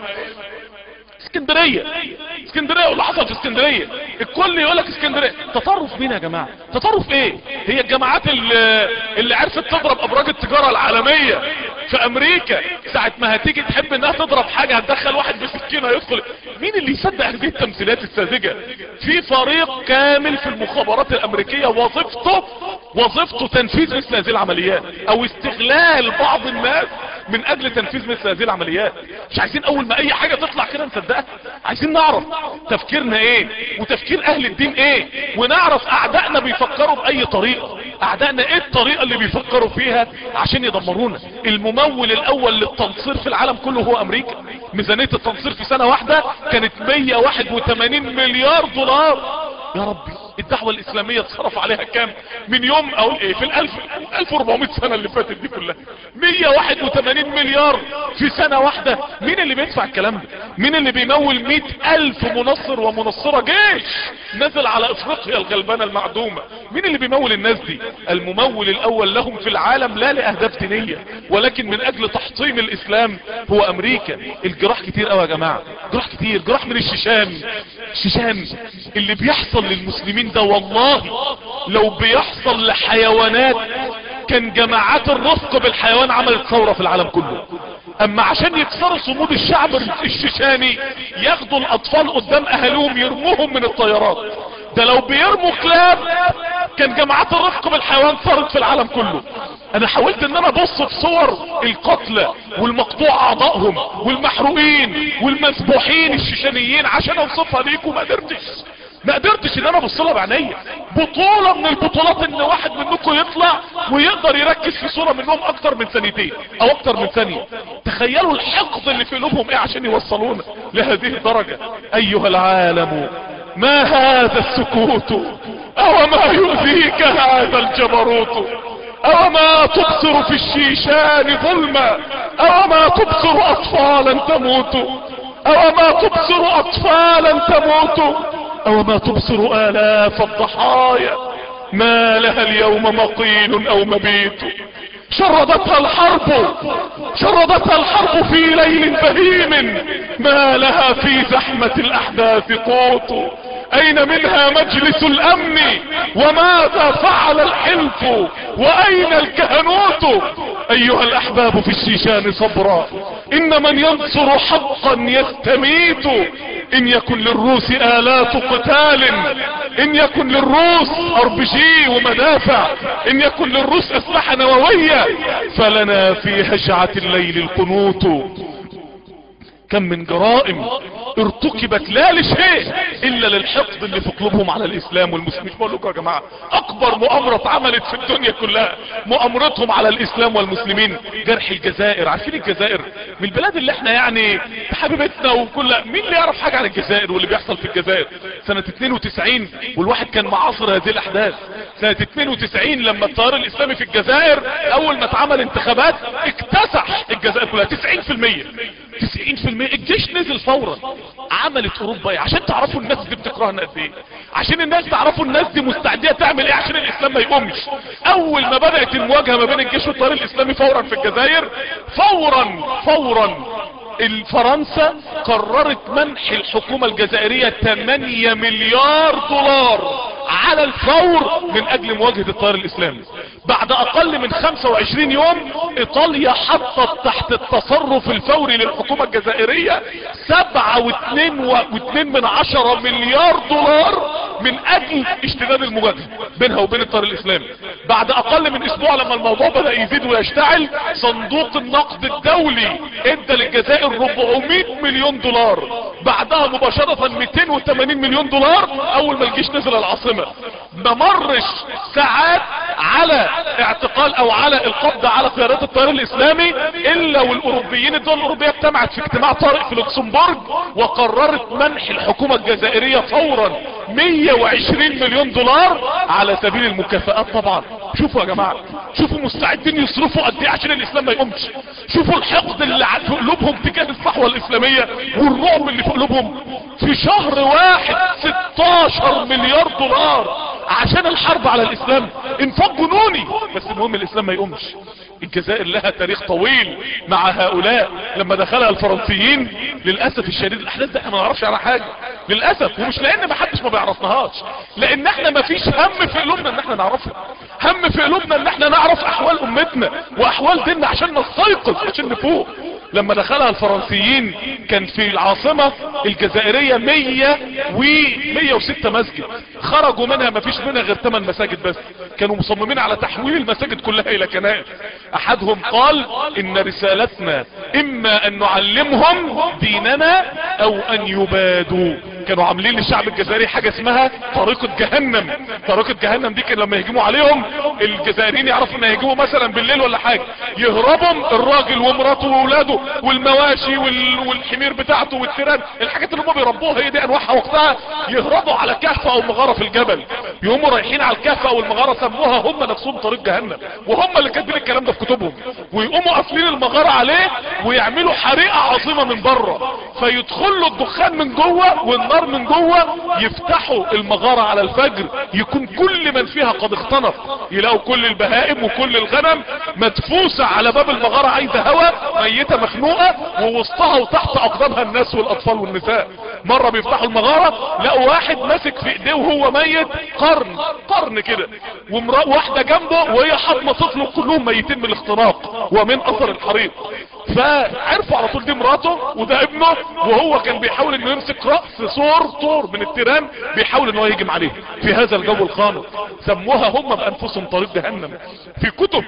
اسكندرية. اسكندرية واللي حصل في اسكندرية الكل يقولك اسكندرية. تطرف مين يا جماعة؟ تطرف ايه؟ هي الجماعات اللي, اللي عرفت تضرب ابراج التجارة العالمية في امريكا ساعة ما هتيجي تحب انها تضرب حاجة هتدخل واحد بسكينة يدخل. مين اللي يصدق هذه التمثيلات الساذجة؟ في فريق كامل في المخابرات الامريكية وظيفته وظيفته تنفيذ مثل هذه العمليات او استغلال بعض الناس من اجل تنفيذ مثل هذه العمليات. مش عايزين اول ما اي حاجة تطلع كده نصدقها، عايزين نعرف تفكيرنا ايه وتفكير اهل الدين ايه، ونعرف اعدائنا بيفكروا باي طريقة. اعدائنا ايه الطريقة اللي بيفكروا فيها عشان يدمرونا؟ الممول الاول للتنصير في العالم كله هو امريكا. ميزانية التنصير في سنة واحدة كانت مية وواحد وثمانين مليار دولار. يا ربي الدعوة الاسلامية اتصرف عليها كام من يوم او ايه في الالف الف واربعمائة سنة اللي فاتت دي كلها؟ مية وواحد وثمانين مليار في سنة واحدة. مين اللي بيدفع الكلام ده؟ مين اللي بيمول مئة الف منصر ومنصرة جيش نزل على افريقيا الغلبانة المعدومة؟ مين اللي بيمول الناس دي؟ الممول الاول لهم في العالم لا لاهداف دينية ولكن من اجل تحطيم الاسلام هو امريكا. الجراح كتير قوي يا جماعة، جراح كتير، جراح من الشيشان. الشيشان اللي بيحصل للمسلمين ده والله لو بيحصل لحيوانات كان جماعات الرفق بالحيوان عملت ثورة في العالم كله. اما عشان يكسروا صمود الشعب الشيشاني ياخدوا الاطفال قدام اهاليهم يرموهم من الطيارات. ده لو بيرموا كلاب كان جماعات الرفق بالحيوان صارت في العالم كله. انا حاولت ان انا ابص في صور القتلى والمقطوع اعضائهم والمحروقين والمذبوحين الشيشانيين عشان اوصفها ليكم ما قدرتش ما قدرتش ان انا ابص لها بعينيا. بطولة من البطولات ان واحد منكم يطلع ويقدر يركز في صورة منهم اكتر من ثانيتين او اكتر من ثانية. تخيلوا الحقد اللي في قلوبهم ايه عشان يوصلونا لهذه الدرجة. ايها العالم ما هذا السكوت او ما يؤذيك هذا الجبروت او ما تبصر في الشيشان ظلما او ما تبصر اطفالا تموت او ما تبصر اطفالا تموت او ما تبصر الاف الضحايا ما لها اليوم مقيل او مبيت. شردتها الحرب شردتها الحرب في ليل بهيم ما لها في زحمة الاحداث قوت. اين منها مجلس الامن وماذا فعل الحلف واين الكهنوت. ايها الاحباب في الشيشان صبرا ان من ينصر حقا يستميت. ان يكن للروس الات قتال ان يكن للروس ار بي جي ومدافع ان يكن للروس اسلحة نووية فلنا في هجعة الليل القنوت. كم من جرائم ارتكبت لا لشيء الا للحقد اللي في قلوبهم على الاسلام والمسلمين. بقول لكم يا جماعه اكبر مؤامره اتعملت في الدنيا كلها مؤامرتهم على الاسلام والمسلمين. جرح الجزائر. عارفين الجزائر من البلاد اللي احنا يعني حبيبتنا وكل مين اللي يعرف حاجه عن الجزائر واللي بيحصل في الجزائر سنه اتنين وتسعين والواحد كان معاصر هذه الاحداث. سنه اتنين وتسعين لما التيار الاسلامي في الجزائر اول ما اتعمل انتخابات اكتسح الجزائر كلها تسعين في المية تسعين في المية. الجيش نزل فورا. عملت اوروبا ايه عشان تعرفوا الناس دي بتكرهنا قد ايه؟ عشان الناس تعرفوا الناس دي مستعديه تعمل ايه عشان الاسلام ما يقومش. اول ما بدات المواجهه ما بين الجيش والتيار الاسلامي فورا في الجزائر فورا فورا فرنسا قررت منح الحكومة الجزائرية ثمانية مليار دولار على الفور من اجل مواجهة التيار الاسلامي. بعد اقل من خمسة وعشرين يوم ايطاليا حطت تحت التصرف الفوري للحكومة الجزائرية سبعة واثنين واثنين من عشرة مليار دولار من اجل اشتداد المواجهة بينها وبين التيار الاسلامي. بعد اقل من اسبوع لما الموضوع بدأ يزيد ويشتعل، صندوق النقد الدولي ادى للجزائر أربعمائة مليون دولار، بعدها مباشرة مئتين وثمانين مليون دولار اول ما الجيش نزل العاصمة. ما مرش ساعات على اعتقال او على القبض على قيادات التيار الاسلامي الا والاوروبيين، الدول الاوروبية اجتمعت في اجتماع طارئ في لوكسمبورغ وقررت منح الحكومة الجزائرية فورا مئة وعشرين مليون دولار على سبيل المكافآت. طبعا شوفوا يا جماعة، شوفوا مستعدين يصرفوا قد ايه عشان الاسلام ما يقومش، شوفوا الحقد اللي في قلوبهم تجاه الصحوة الاسلامية والرعب اللي في قلوبهم. في شهر واحد ستاشر مليار دولار عشان الحرب على الاسلام، انفاق جنوني، بس المهم الاسلام ما يقومش. الجزائر لها تاريخ طويل مع هؤلاء. لما دخلها الفرنسيين للأسف الشديد الاحداث ده احنا ما نعرفش عنها حاجة للأسف، ومش لان ما حدش ما بيعرفناهاش، لان احنا ما فيش هم في قلوبنا ان احنا نعرفها، هم في قلوبنا ان احنا نعرف احوال امتنا واحوال ديننا عشان نستيقظ عشان نفوق. لما دخلها الفرنسيين كان في العاصمة الجزائرية مية ومية وستة مسجد، خرجوا منها ما فيش منها غير ثمان مساجد بس، كانوا مصممين على تحويل المساجد كلها الى كنائس. احدهم قال ان رسالتنا اما ان نعلمهم ديننا او ان يبادوا. كانوا عاملين للشعب الجزائري حاجة اسمها طريقة جهنم. طريقة جهنم دي كان لما يهجموا عليهم الجزائريين يعرفوا ان يهجموا مثلا بالليل ولا حاجة، يهربوا الراجل ومراته واولاده والمواشي والحمير بتاعته والتيران، الحاجات اللي هم بيربوها هي دي انواعها وقتها، يهربوا على كهف او مغارة في الجبل، يقوموا رايحين على الكهف او المغارة سموها هم نفسهم طريق جهنم، وهم اللي كاتبين الكلام ده في كتبهم، ويقوموا قافلين المغارة عليه ويعملوا حريقة عظيمة من بره، فيدخلوا الدخان من جوه والنار من جوه، يفتحوا المغارة على الفجر يكون كل من فيها قد اختنق، يلاقوا كل البهائم وكل الغنم مدفوسة على باب المغارة عايزة هواء، ميتة مخنوقة، ووسطها وتحت اقدامها الناس والاطفال والنساء. مرة بيفتحوا المغارة لقوا واحد ماسك في ايديه وهو ميت قرن قرن كده، وواحدة جنبه وهي حاضنة طفله، كلهم ميتين من الاختناق ومن اثر الحريق. فعرفوا على طول دي مراته وده ابنه، وهو كان بيحاول انه يمسك رأس صور طور من التيران بيحاول انه يهجم عليه في هذا الجو الخانق. سموها هم بانفسهم طريق جهنم. في كتب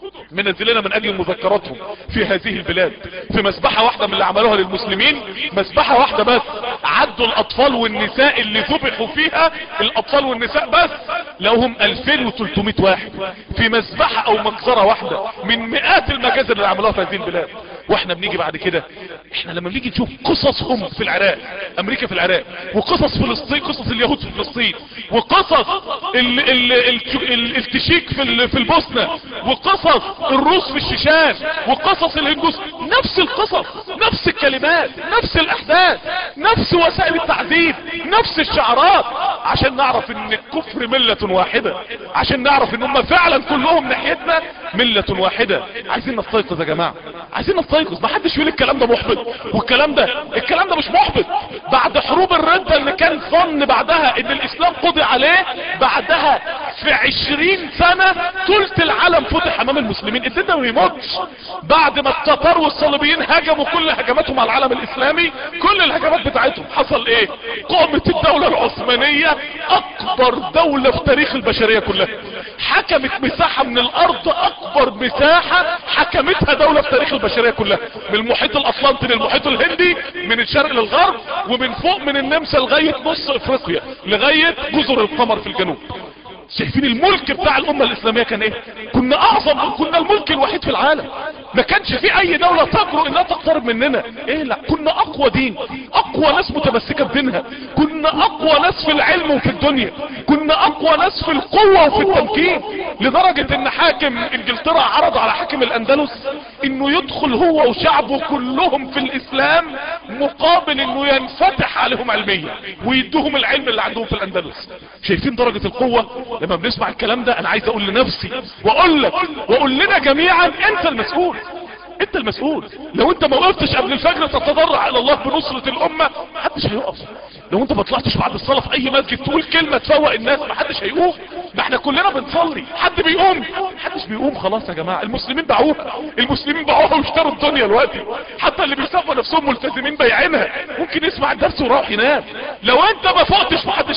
منزلنا من اجل مذكراتهم في هذه البلاد، في مسبحة واحدة من اللي عملوها للمسلمين، مسبحة واحدة بس عدوا الاطفال والنساء اللي ذبحوا فيها، الاطفال والنساء بس لهم الفين وتلتمية واحد في مسبحة او مجزرة واحدة من مئات المجازر اللي عملوها في هذه البلاد. واحنا بنيجي بعد كده، احنا لما بنيجي نشوف قصصهم في العراق، امريكا في العراق، وقصص فلسطين، قصص اليهود في فلسطين، وقصص ال ال ال التشيك في في البوسنة، وقصص الروس في الشيشان، وقصص الهندوس، نفس القصص، نفس الكلمات، نفس الاحداث، نفس وسائل التعذيب، نفس الشعارات، عشان نعرف ان الكفر ملة واحدة، عشان نعرف ان هم فعلا كلهم ناحيتنا ملة واحدة. عايزين نستيقظ يا جماعة، عايزين نستيقظ. ما حدش يقول الكلام ده محبط، والكلام ده الكلام ده مش محبط. بعد حروب الردة اللي كان ظن بعدها ان الاسلام قضي عليه، بعدها في عشرين سنة ثلث العالم فتح امام المسلمين، الدين ده ما يموتش. بعد ما التتار والصليبيين هجموا كل هجماتهم على العالم الاسلامي، كل الهجمات بتاعتهم حصل ايه؟ قامت الدولة العثمانية اكبر دولة في تاريخ البشرية كلها، حكمت مساحة من الارض، اكبر مساحة حكمتها دولة في تاريخ البشرية كلها، من المحيط الاطلنطي للمحيط الهندي، من الشرق للغرب، ومن فوق من النمسا لغاية نص افريقيا، لغاية جزر القمر في الجنوب. شايفين الملك بتاع الامة الاسلامية كان ايه؟ كنا اعظم، كنا الملك الوحيد في العالم، ما كانش في اي دولة تجرؤ انها تقترب مننا. ايه لا، كنا اقوى دين، اقوى ناس متمسكة بدينها، كنا اقوى ناس في العلم وفي الدنيا، كنا اقوى ناس في القوة وفي التمكين، لدرجة ان حاكم انجلترا عرض على حاكم الاندلس انه يدخل هو وشعبه كلهم في الاسلام مقابل انه ينفتح عليهم علميا ويدوهم العلم اللي عندهم في الاندلس. شايفين درجة القوة؟ لما بنسمع الكلام ده انا عايز اقول لنفسي واقول لك واقول لنا جميعا، انت المسؤول، انت المسؤول. لو انت ما وقفتش قبل الفجر تتضرع الى الله بنصرة الامة، محدش هيقف. لو انت ما طلعتش بعد الصلاة في اي مسجد تقول كلمة تفوق الناس، محدش هيقوم. ما احنا كلنا بنصلي، حد بيقوم؟ محدش بيقوم. خلاص يا جماعة، المسلمين باعوها، المسلمين باعوها واشتروا الدنيا دلوقتي. حتى اللي بيسموا نفسهم ملتزمين بايعينها، ممكن يسمع الدرس ويروح ينام. لو انت ما فوقتش محدش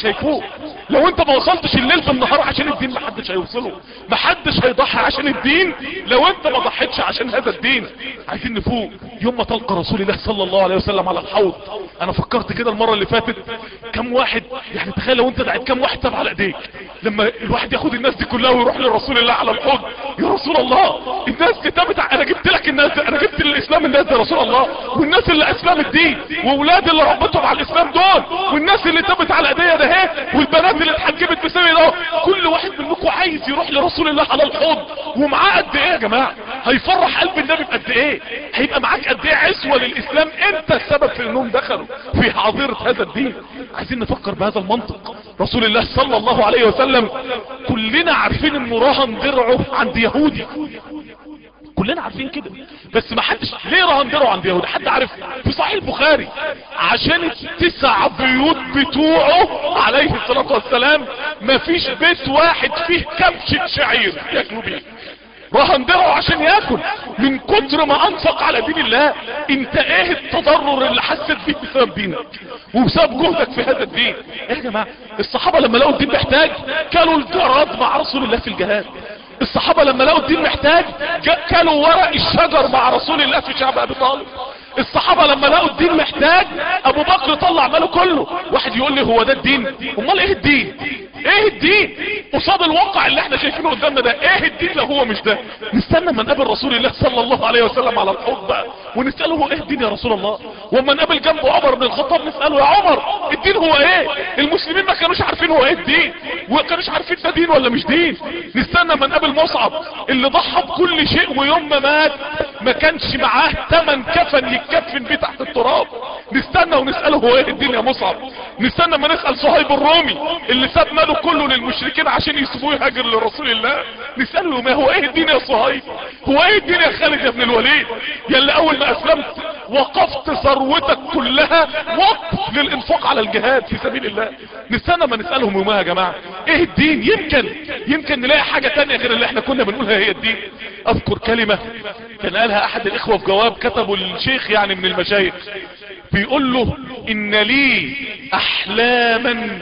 محدش هيفوق. لو انت ما وصلتش الليل بالنهار عشان الدين محدش هيوصله، محدش هيضحي عشان الدين لو انت ما ضحيتش عشان هذا الدين. عايزين نفوق. يوم ما تلقى رسول الله صلى الله عليه وسلم على الحوض، انا فكرت كده المرة اللي فاتت كم واحد، يعني تخيل لو انت دعيت كم واحد تبع على ايديك لما الواحد ياخد الناس دي كلها ويروح لرسول الله على الحوض. يا رسول الله الناس دي تابت، انا جبت لك الناس دي، انا جبت للاسلام الناس دي يا رسول الله، والناس اللي اسلمت دي، واولاد اللي ربتهم على الاسلام دول، والناس اللي تابت على ايديا ده اهي، والبنات اللي اتحجبت بسبب ده. كل واحد منكم عايز يروح لرسول الله على الحوض، ومعاه قد ايه يا جماعه؟ هيفرح قلب النبي بقد ايه؟ هيبقى معاك قد ايه عزوه للاسلام؟ انت السبب في انهم دخلوا في حظيره هذا الدين. عايزين نفكر بهذا المنطق. رسول الله صلى الله عليه وسلم كلنا عارفين انه رهن درعه عند يهودي، كلنا عارفين كده، بس ما حدش ليه رهن درعه عند يهودي؟ حد عارف؟ في صحيح البخاري عشان التسع بيوت بتوعه عليه الصلاة والسلام ما فيش بيت واحد فيه كبشة شعير ياكلوا بيه. رهن درعه عشان ياكل من كتر ما انفق على دين الله. انت ايه التضرر اللي حسيت بيه بسبب دينك وبسبب جهدك في هذا الدين؟ ايه يا جماعه؟ الصحابه لما لقوا الدين محتاج كانوا الجراد مع رسول الله في الجهاد. الصحابة لما لقوا الدين محتاج كانوا ورق الشجر مع رسول الله في شعب ابي طالب. الصحابة لما لقوا الدين محتاج ابو بكر طلع ماله كله. واحد يقول لي هو ده الدين؟ امال ايه الدين؟ ايه الدين قصاد الواقع اللي احنا شايفينه قدامنا ده؟ ايه الدين لو هو مش ده؟ نستنى من قبل رسول الله صلى الله عليه وسلم على الحوض بقى ونسأله هو ايه الدين يا رسول الله؟ ومن قبل جنبه عمر بن الخطاب نسأله يا عمر الدين هو ايه؟ المسلمين ما كانوش عارفين هو ايه الدين، وما كانوش عارفين ده دين ولا مش دين. نستنى من قبل مصعب اللي ضحى بكل شيء ويوم ما مات ما كانش معاه ثمن كفن يتكفن بيه تحت التراب. نستنى ونسأله هو ايه الدين يا مصعب. نستنى ما نسأل صهيب الرومي اللي ساب ماله كله للمشركين عشان يسيبوه يهاجر لرسول الله. نسأله ما هو ايه الدين يا صهيب؟ هو ايه الدين يا خالد يا ابن الوليد يا اللي اول ما اسلمت وقفت ثروتك كلها وقف للانفاق على الجهاد في سبيل الله. نستنى ما نسألهم يومها يا جماعة ايه الدين؟ يمكن يمكن نلاقي حاجة تانية غير اللي احنا كنا بنقولها هي الدين. اذكر كلمة كان قالها احد الاخوة في جواب كتبوا الشيخ يعني من المشايخ، بيقول له ان لي احلاما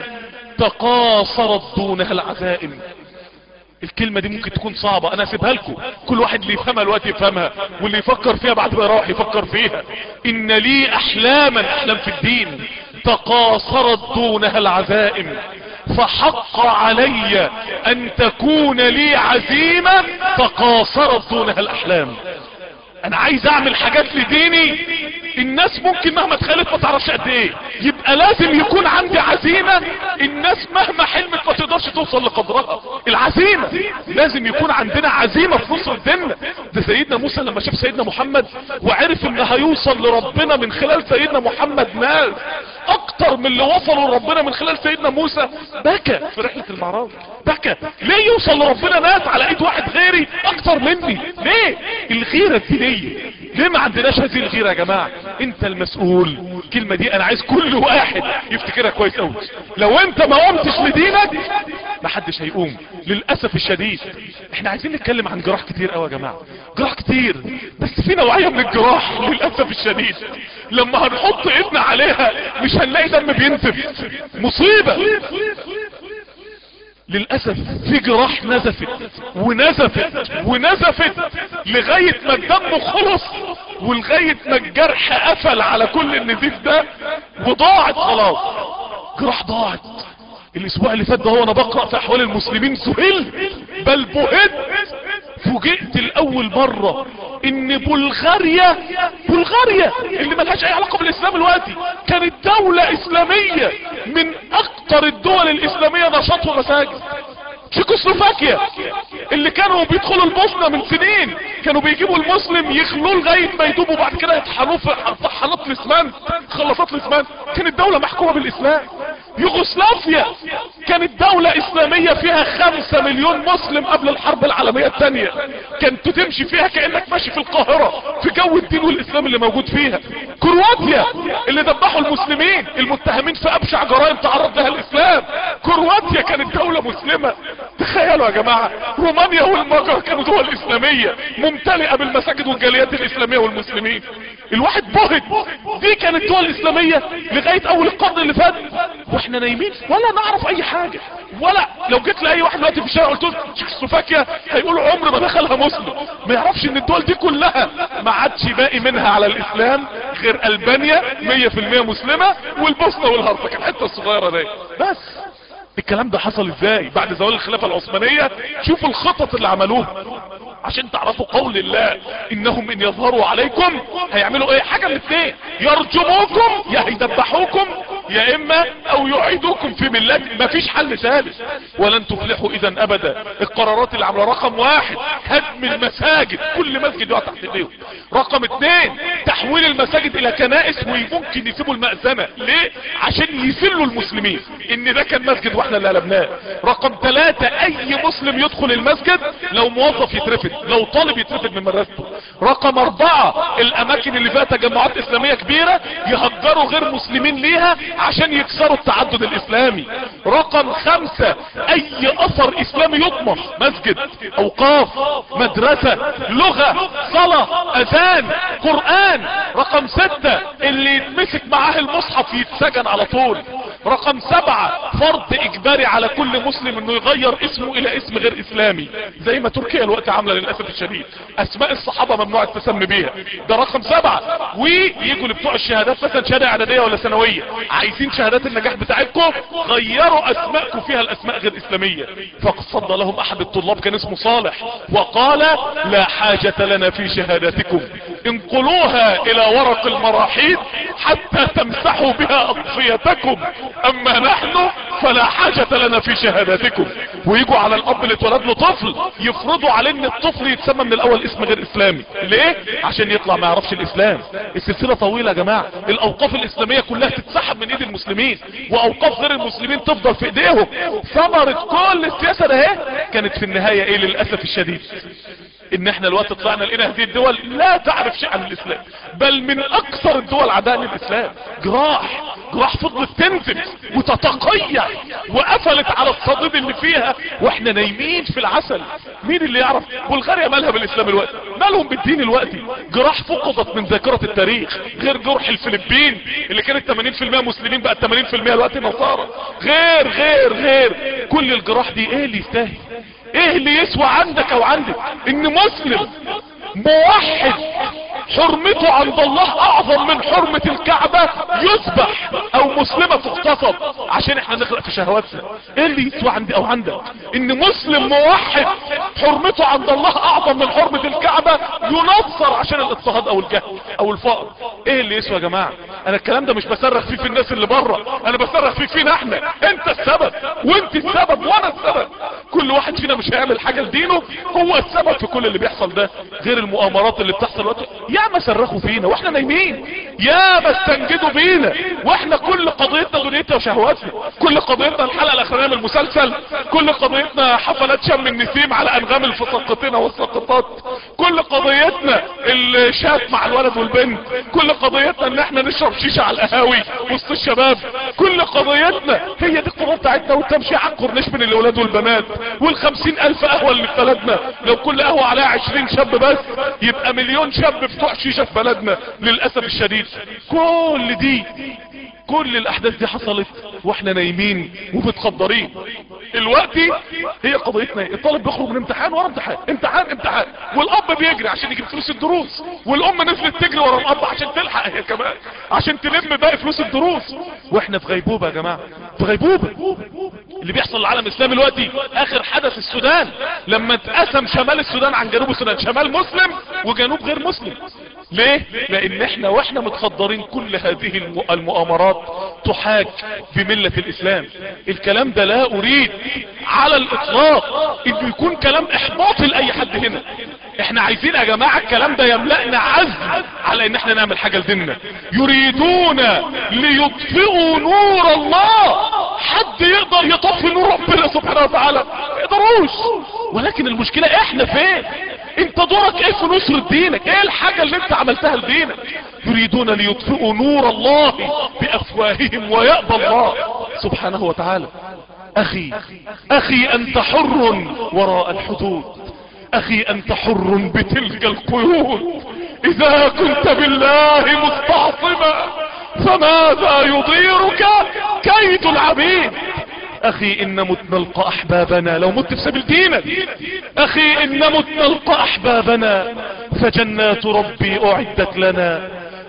تقاصرت دونها العزائم. الكلمة دي ممكن تكون صعبة، انا اسيبها لكم كل واحد اللي يفهمها الوقت يفهمها، واللي يفكر فيها بعد ما يروح يفكر فيها. ان لي احلاما، احلام في الدين، تقاصرت دونها العزائم، فحق علي ان تكون لي عزيمة تقاصرت دونها الاحلام. انا عايز اعمل حاجات لديني الناس ممكن مهما تخالف ما تعرفش قد ايه، يبقى لازم يكون عندي عزيمة الناس مهما حلمت ما تقدرش توصل لقدرها. العزيمة لازم يكون عندنا عزيمة في نصر ديننا. ده سيدنا موسى لما شاف سيدنا محمد وعرف ان هيوصل لربنا من خلال سيدنا محمد ناس اكتر من اللي وصلوا لربنا من خلال سيدنا موسى، بكى في رحلة المعراج. بكى ليه يوصل لربنا ناس على ايد واحد غيري اكتر مني؟ ليه؟ الغيرة الدينية. ليه ما عندناش هذه الغيرة يا جماعة؟ انت المسؤول. الكلمة دي انا عايز كل واحد يفتكرها كويس قوي. لو انت ما قمتش لدينك ما حدش هيقوم. للأسف الشديد احنا عايزين نتكلم عن جراح كتير قوي يا جماعة، جراح كتير، بس في نوعية من الجراح للأسف الشديد لما هنحط ايدنا عليها مش هنلاقي دم بينزف. مصيبة للأسف. في جراح نزفت ونزفت ونزفت لغاية ما الدم خلص ولغاية ما الجرح قفل على كل النزيف ده وضاعت خلاص. جراح ضاعت. الاسبوع اللي فات ده هو انا بقرأ في احوال المسلمين سهل بل بهت فوجئت الاول مرة ان بلغاريا بلغاريا اللي ملهاش اي علاقة بالاسلام دلوقتي كانت دولة اسلامية من اكتر الدول الاسلامية نشاط ومساجد. تشيكوسلوفاكيا اللي كانوا بيدخلوا البوسنة من سنين كانوا بيجيبوا المسلم يخلوه لغاية ما يتوبوا وبعد كده يطحنوه في طحنات الاسلام خلصات الاسلام. كانت دولة محكومة بالاسلام. يوغوسلافيا كانت دولة اسلامية فيها خمسة مليون مسلم قبل الحرب العالمية الثانية، كانت تمشي فيها كأنك ماشي في القاهرة في جو الدين والاسلام اللي موجود فيها. كرواتيا اللي ذبحوا المسلمين المتهمين في ابشع جرائم تعرض لها الاسلام كرواتيا كانت دولة مسلمة. تخيلوا يا جماعة، رومانيا والمجر كانوا دول اسلامية ممتلئة بالمساجد والجاليات الاسلامية والمسلمين. الواحد بهت، دي كانت دول اسلامية لغاية اول القرن اللي فات، واحنا نايمين ولا نعرف اي حاجة. ولا لو جيت لاي واحد دلوقتي في الشارع قلت له تشيكوسلوفاكيا هيقول عمر ما دخلها مسلم، ما يعرفش ان الدول دي كلها ما عادش باقي منها على الاسلام غير البانيا مية في المية مسلمة، والبوسنة والهرسك الحتة الصغيرة دي بس. الكلام ده حصل ازاي؟ بعد زوال الخلافة العثمانية. شوفوا الخطط اللي عملوها عشان تعرفوا قول الله انهم ان يظهروا عليكم هيعملوا ايه؟ حاجة من اثنين، يرجموكم يا هيدبحوكم يا اما او يعيدوكم في ملات. مفيش حل ثالث، ولن تفلحوا اذا ابدا. القرارات اللي عملها رقم واحد هدم المساجد، كل مسجد يقع تحت ايديهم. رقم اثنين تحويل المساجد الى كنائس، وممكن يسيبوا المأذنة. ليه؟ عشان يسلوا المسلمين ان ده كان مسجد واحنا اللي قلبناه. رقم ثلاثة اي مسلم يدخل المسجد لو موظف يترفد، لو طالب يترفد من مدرسته. رقم اربعة الاماكن اللي فيها تجمعات اسلامية كبيرة يهجروا غير مسلمين ليها عشان يكسروا التعدد الاسلامي. رقم خمسة اي اثر اسلامي يطمس، مسجد، اوقاف، مدرسة، لغة، صلاة، اذان، قرآن. رقم ستة اللي يتمسك معاه المصحف يتسجن على طول. رقم سبعة فرض اجباري على كل مسلم انه يغير اسمه الى اسم غير اسلامي، زي ما تركيا الوقت عاملة للأسف الشديد. اسماء الصحابة ممنوع التسمي بيها، ده رقم سبعة. ويجوا لبتوع الشهادات مثلا شهادة اعدادية ولا ثانوية، عايزين شهادات النجاح بتاعتكم غيروا اسماءكم فيها الاسماء غير اسلامية. فقصد لهم احد الطلاب كان اسمه صالح وقال لا حاجة لنا في شهاداتكم، انقلوها الى ورق المراحيض حتى تمسحوا بها اطفيتكم، اما نحن فلا حاجة لنا في شهاداتكم. ويجوا على الاب اللي اتولد له طفل يفرضوا عليه ان الطفل يتسمى من الاول اسم غير اسلامي. ليه؟ عشان يطلع ما يعرفش الاسلام. السلسلة طويلة يا جماعة. الاوقاف الاسلامية كلها تتسحب من ايد المسلمين، واوقاف غير المسلمين تفضل في ايديهم. ثمرة كل السياسة ده اهي كانت في النهاية ايه للأسف الشديد؟ ان احنا الوقت طلعنا لقينا هذه الدول لا تعرف شيء عن الاسلام، بل من اكثر الدول عداء للاسلام. جراح جراح فضلت تنزل وتتقيع وقفلت على الصديد اللي فيها واحنا نايمين في العسل. مين اللي يعرف بلغاريا مالها بالاسلام الوقت؟ مالهم بالدين الوقت؟ جراح فقدت من ذاكرة التاريخ، غير جرح الفلبين اللي كانت ثمانين في المية مسلمين بقت ثمانين في المية الوقت نصارى. غير غير غير كل الجراح دي ايه اللي يستاهل؟ ايه اللي يسوى عندك او عندك ان مسلم موحد حرمته عند الله اعظم من حرمة الكعبة يذبح، او مسلمة تغتصب عشان احنا نخلق في شهواتنا؟ ايه اللي يسوى عندي او عندك ان مسلم موحد حرمته عند الله اعظم من حرمة الكعبة ينصر عشان الاضطهاد او الجهل او الفقر؟ ايه اللي يسوى يا جماعة؟ انا الكلام ده مش بصرخ فيه في الناس اللي بره، انا بصرخ فيه فينا احنا. انت السبب وانت السبب وانا السبب. كل واحد فينا مش هيعمل حاجة لدينه هو السبب في كل اللي بيحصل ده، غير المؤامرات اللي بتحصل وقت. يا ما صرخوا فينا واحنا نايمين، يا ما استنجدوا بينا واحنا كل قضيتنا دنيتنا وشهواتنا، كل قضيتنا الحلقة الاخرانية من المسلسل، كل قضيتنا حفلات شم النسيم على انغام الفسقطين والسقطات، كل قضيتنا الشات مع الولد والبنت، كل قضيتنا ان احنا نشرب شيشة على القهاوي وسط الشباب، كل قضيتنا هي دي القضية بتاعتنا. والتمشي على الكورنيش بين الاولاد والبنات، والخمسين الف قهوة اللي في بلدنا لو كل قهوة عليها عشرين شاب بس يبقى مليون شاب بتوع شيشة في بلدنا للأسف الشديد. كل دي كل الاحداث دي حصلت واحنا نايمين ومتخدرين. الوقتي هي قضيتنا الطالب بيخرج من امتحان ورا امتحان امتحان امتحان، والاب بيجري عشان يجيب فلوس الدروس، والام نزلت تجري ورا الاب عشان تلحق هي كمان عشان تلم باقي فلوس الدروس، واحنا في غيبوبة يا جماعة، في غيبوبة. اللي بيحصل للعالم الاسلامي دلوقتي اخر حدث السودان لما اتقسم شمال السودان عن جنوب السودان، شمال مسلم وجنوب غير مسلم. ليه؟ لان احنا واحنا متخدرين كل هذه المؤامرات تحاك بملة الاسلام. الكلام ده لا اريد على الاطلاق انه يكون كلام احباطي لاي حد هنا. احنا عايزين يا جماعة الكلام ده يملأنا عزم على ان احنا نعمل حاجة لديننا. يريدون ليطفئوا نور الله، حد يقدر يطفي نور ربنا سبحانه وتعالى؟ ما يقدروش. ولكن المشكلة احنا فين؟ انت دورك ايه في نصر دينك؟ ايه الحاجة اللي انت عملتها لدينك؟ يريدون ليطفئوا نور الله بافواههم ويأبى الله سبحانه وتعالى. اخي اخي انت حر وراء الحدود، اخي انت حر بتلك القيود، اذا كنت بالله مستعصما فماذا يضيرك كيد العبيد. اخي ان مت نلقى احبابنا لو مت في سبيل دينك، اخي ان مت نلقى احبابنا فجنات ربي اعدت لنا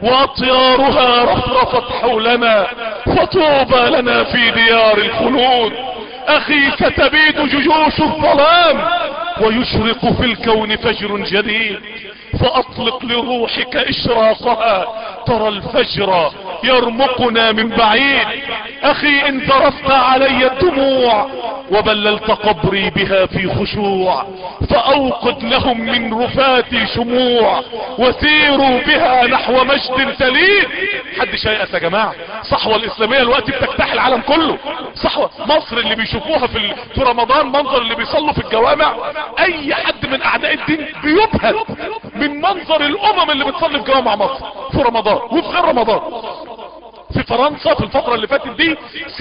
واطيارها رفرفت حولنا فطوبى لنا في ديار الخلود. اخي ستبيد جيوش الظلام ويشرق في الكون فجر جديد، فاطلق لروحك اشراقها ترى الفجر يرمقنا من بعيد. اخي ان ذرفت علي الدموع وبللت قبري بها في خشوع فاوقد لهم من رفاتي شموع وسيروا بها نحو مجد تليد. حدش ييأس يا جماعة، صحوة الاسلامية الوقت بتجتاح العالم كله. صحوة مصر اللي بيشوفوها في, في رمضان، منظر اللي بيصلوا في الجوامع، اي حد من اعداء الدين بيبهت من منظر الامم اللي بتصلي في جوامع مصر في رمضان وفي غير رمضان. في فرنسا في الفترة اللي فاتت دي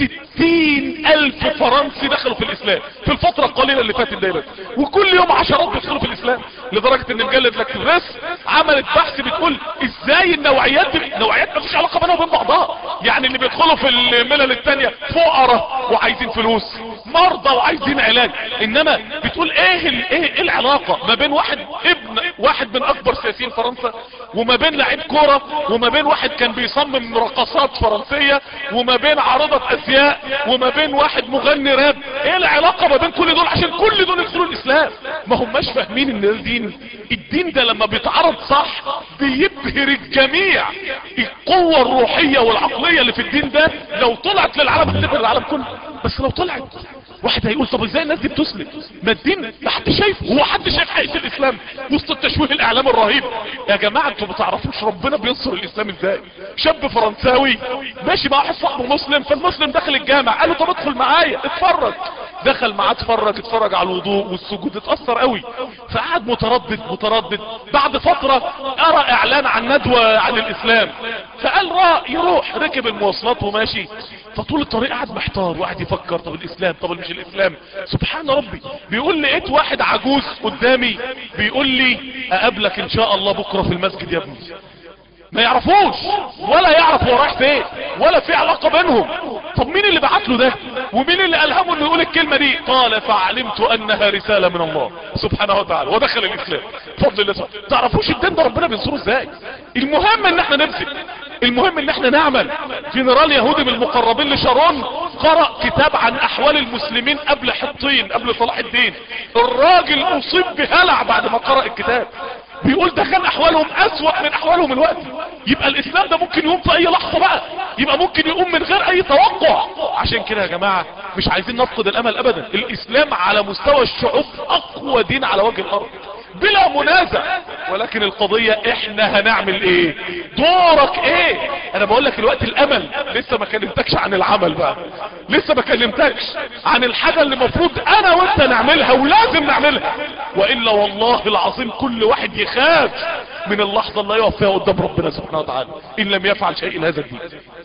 ستين الف فرنسي دخلوا في الاسلام في الفترة القليلة اللي فاتت دي بس، وكل يوم عشرات بيدخلوا في الاسلام، لدرجة ان مجلة لاكتيفيست عملت بحث بتقول ازاي النوعيات دي نوعيات ما فيش علاقة بينها وبين بعضها. يعني اللي بيدخلوا في الملل التانية فقراء وعايزين فلوس، مرضى وعايزين علاج، انما بتقول ايه ال- ايه العلاقة ما بين واحد ابن واحد من اكبر سياسيين فرنسا وما بين لعيب كورة وما بين واحد كان بيصمم رقصات فرنسية وما بين عارضة ازياء وما بين واحد مغني راب. ايه العلاقة ما بين كل دول عشان كل دول يدخلوا الاسلام؟ ما هماش فاهمين ان الدين الدين ده لما بيتعرض صح بيبهر الجميع. القوة الروحية والعقلية اللي في الدين ده لو طلعت للعالم هتبهر العالم كله. بس لو طلعت واحد هيقول طب ازاي الناس دي بتسلم؟ ما الدين ما حد شايف، هو حد شايف حقيقة الاسلام وسط التشويه الاعلام الرهيب؟ يا جماعة انتوا ما تعرفوش ربنا بينصر الاسلام ازاي. شاب فرنساوي ماشي مع واحد صاحبه مسلم، فالمسلم دخل الجامع قال له طب ادخل معايا اتفرج، دخل معاه اتفرج اتفرج على الوضوء والسجود، اتأثر قوي فقعد متردد متردد. بعد فترة ارى اعلان عن ندوة عن الاسلام فقال رأي يروح، ركب المواصلات وماشي، فطول الطريق قعد محتار وقعد يفكر طب الاسلام طب مش الاسلام. سبحان ربي بيقول لي لقيت واحد عجوز قدامي بيقول لي اقابلك ان شاء الله بكرة في المسجد يا ابني. ما يعرفوش ولا يعرف هو رايح فين ولا في علاقة بينهم. طب مين اللي بعت له ده ومين اللي الهمه انه يقول الكلمة دي؟ قال فعلمت انها رسالة من الله سبحانه وتعالى ودخل الاسلام بفضل الله سبحانه. تعرفوش الدين ده ربنا بينصره ازاي؟ المهم ان احنا نمسك، المهم ان احنا نعمل. جنرال يهودي من المقربين لشارون قرأ كتاب عن احوال المسلمين قبل حطين قبل صلاح الدين، الراجل اصيب بهلع بعد ما قرأ الكتاب، بيقول ده كان احوالهم اسوأ من احوالهم الوقت. يبقى الاسلام ده ممكن يقوم في اي لحظة بقى، يبقى ممكن يقوم من غير اي توقع. عشان كده يا جماعة مش عايزين نفقد الامل ابدا. الاسلام على مستوى الشعوب اقوى دين على وجه الارض بلا منازع، ولكن القضية احنا هنعمل ايه؟ دورك ايه؟ انا بقول لك الوقت الامل لسه ما كلمتكش عن العمل بقى، لسه ما كلمتكش عن الحاجة اللي المفروض انا وانت نعملها ولازم نعملها، وإلا والله العظيم كل واحد يخاف من اللحظة اللي يقف فيها قدام ربنا سبحانه وتعالى ان لم يفعل شيء لهذا الدين.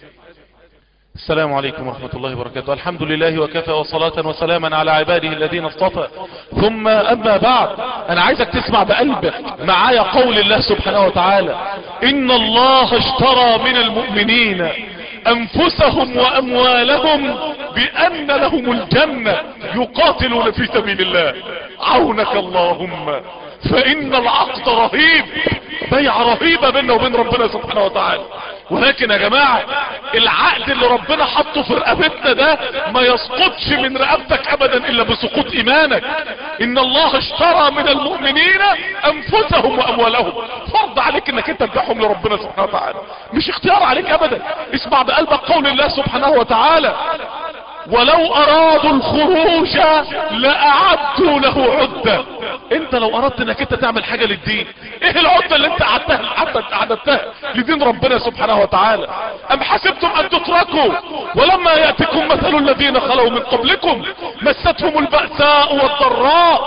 السلام عليكم ورحمة الله وبركاته. الحمد لله وكفى وصلاة وسلاما على عباده الذين اصطفى، ثم اما بعد انا عايزك تسمع بقلبك معايا قول الله سبحانه وتعالى ان الله اشترى من المؤمنين انفسهم واموالهم بان لهم الجنة يقاتلون في سبيل الله عونك اللهم، فان العقد رهيب، بيع رهيبة بيننا وبين ربنا سبحانه وتعالى. ولكن يا جماعة العقد اللي ربنا حطه في رقبتنا ده ما يسقطش من رقبتك ابدا الا بسقوط ايمانك. ان الله اشترى من المؤمنين انفسهم واموالهم، فرض عليك انك انت تبيعهم لربنا سبحانه وتعالى، مش اختيار عليك ابدا. اسمع بقلبك قول الله سبحانه وتعالى ولو ارادوا الخروج لاعدوا له عدة. انت لو اردت انك انت تعمل حاجة للدين، ايه العدة اللي انت اعددتها لدين ربنا سبحانه وتعالى؟ ام حسبتم ان تتركوا ولما يأتكم مثل الذين خلوا من قبلكم مستهم البأساء والضراء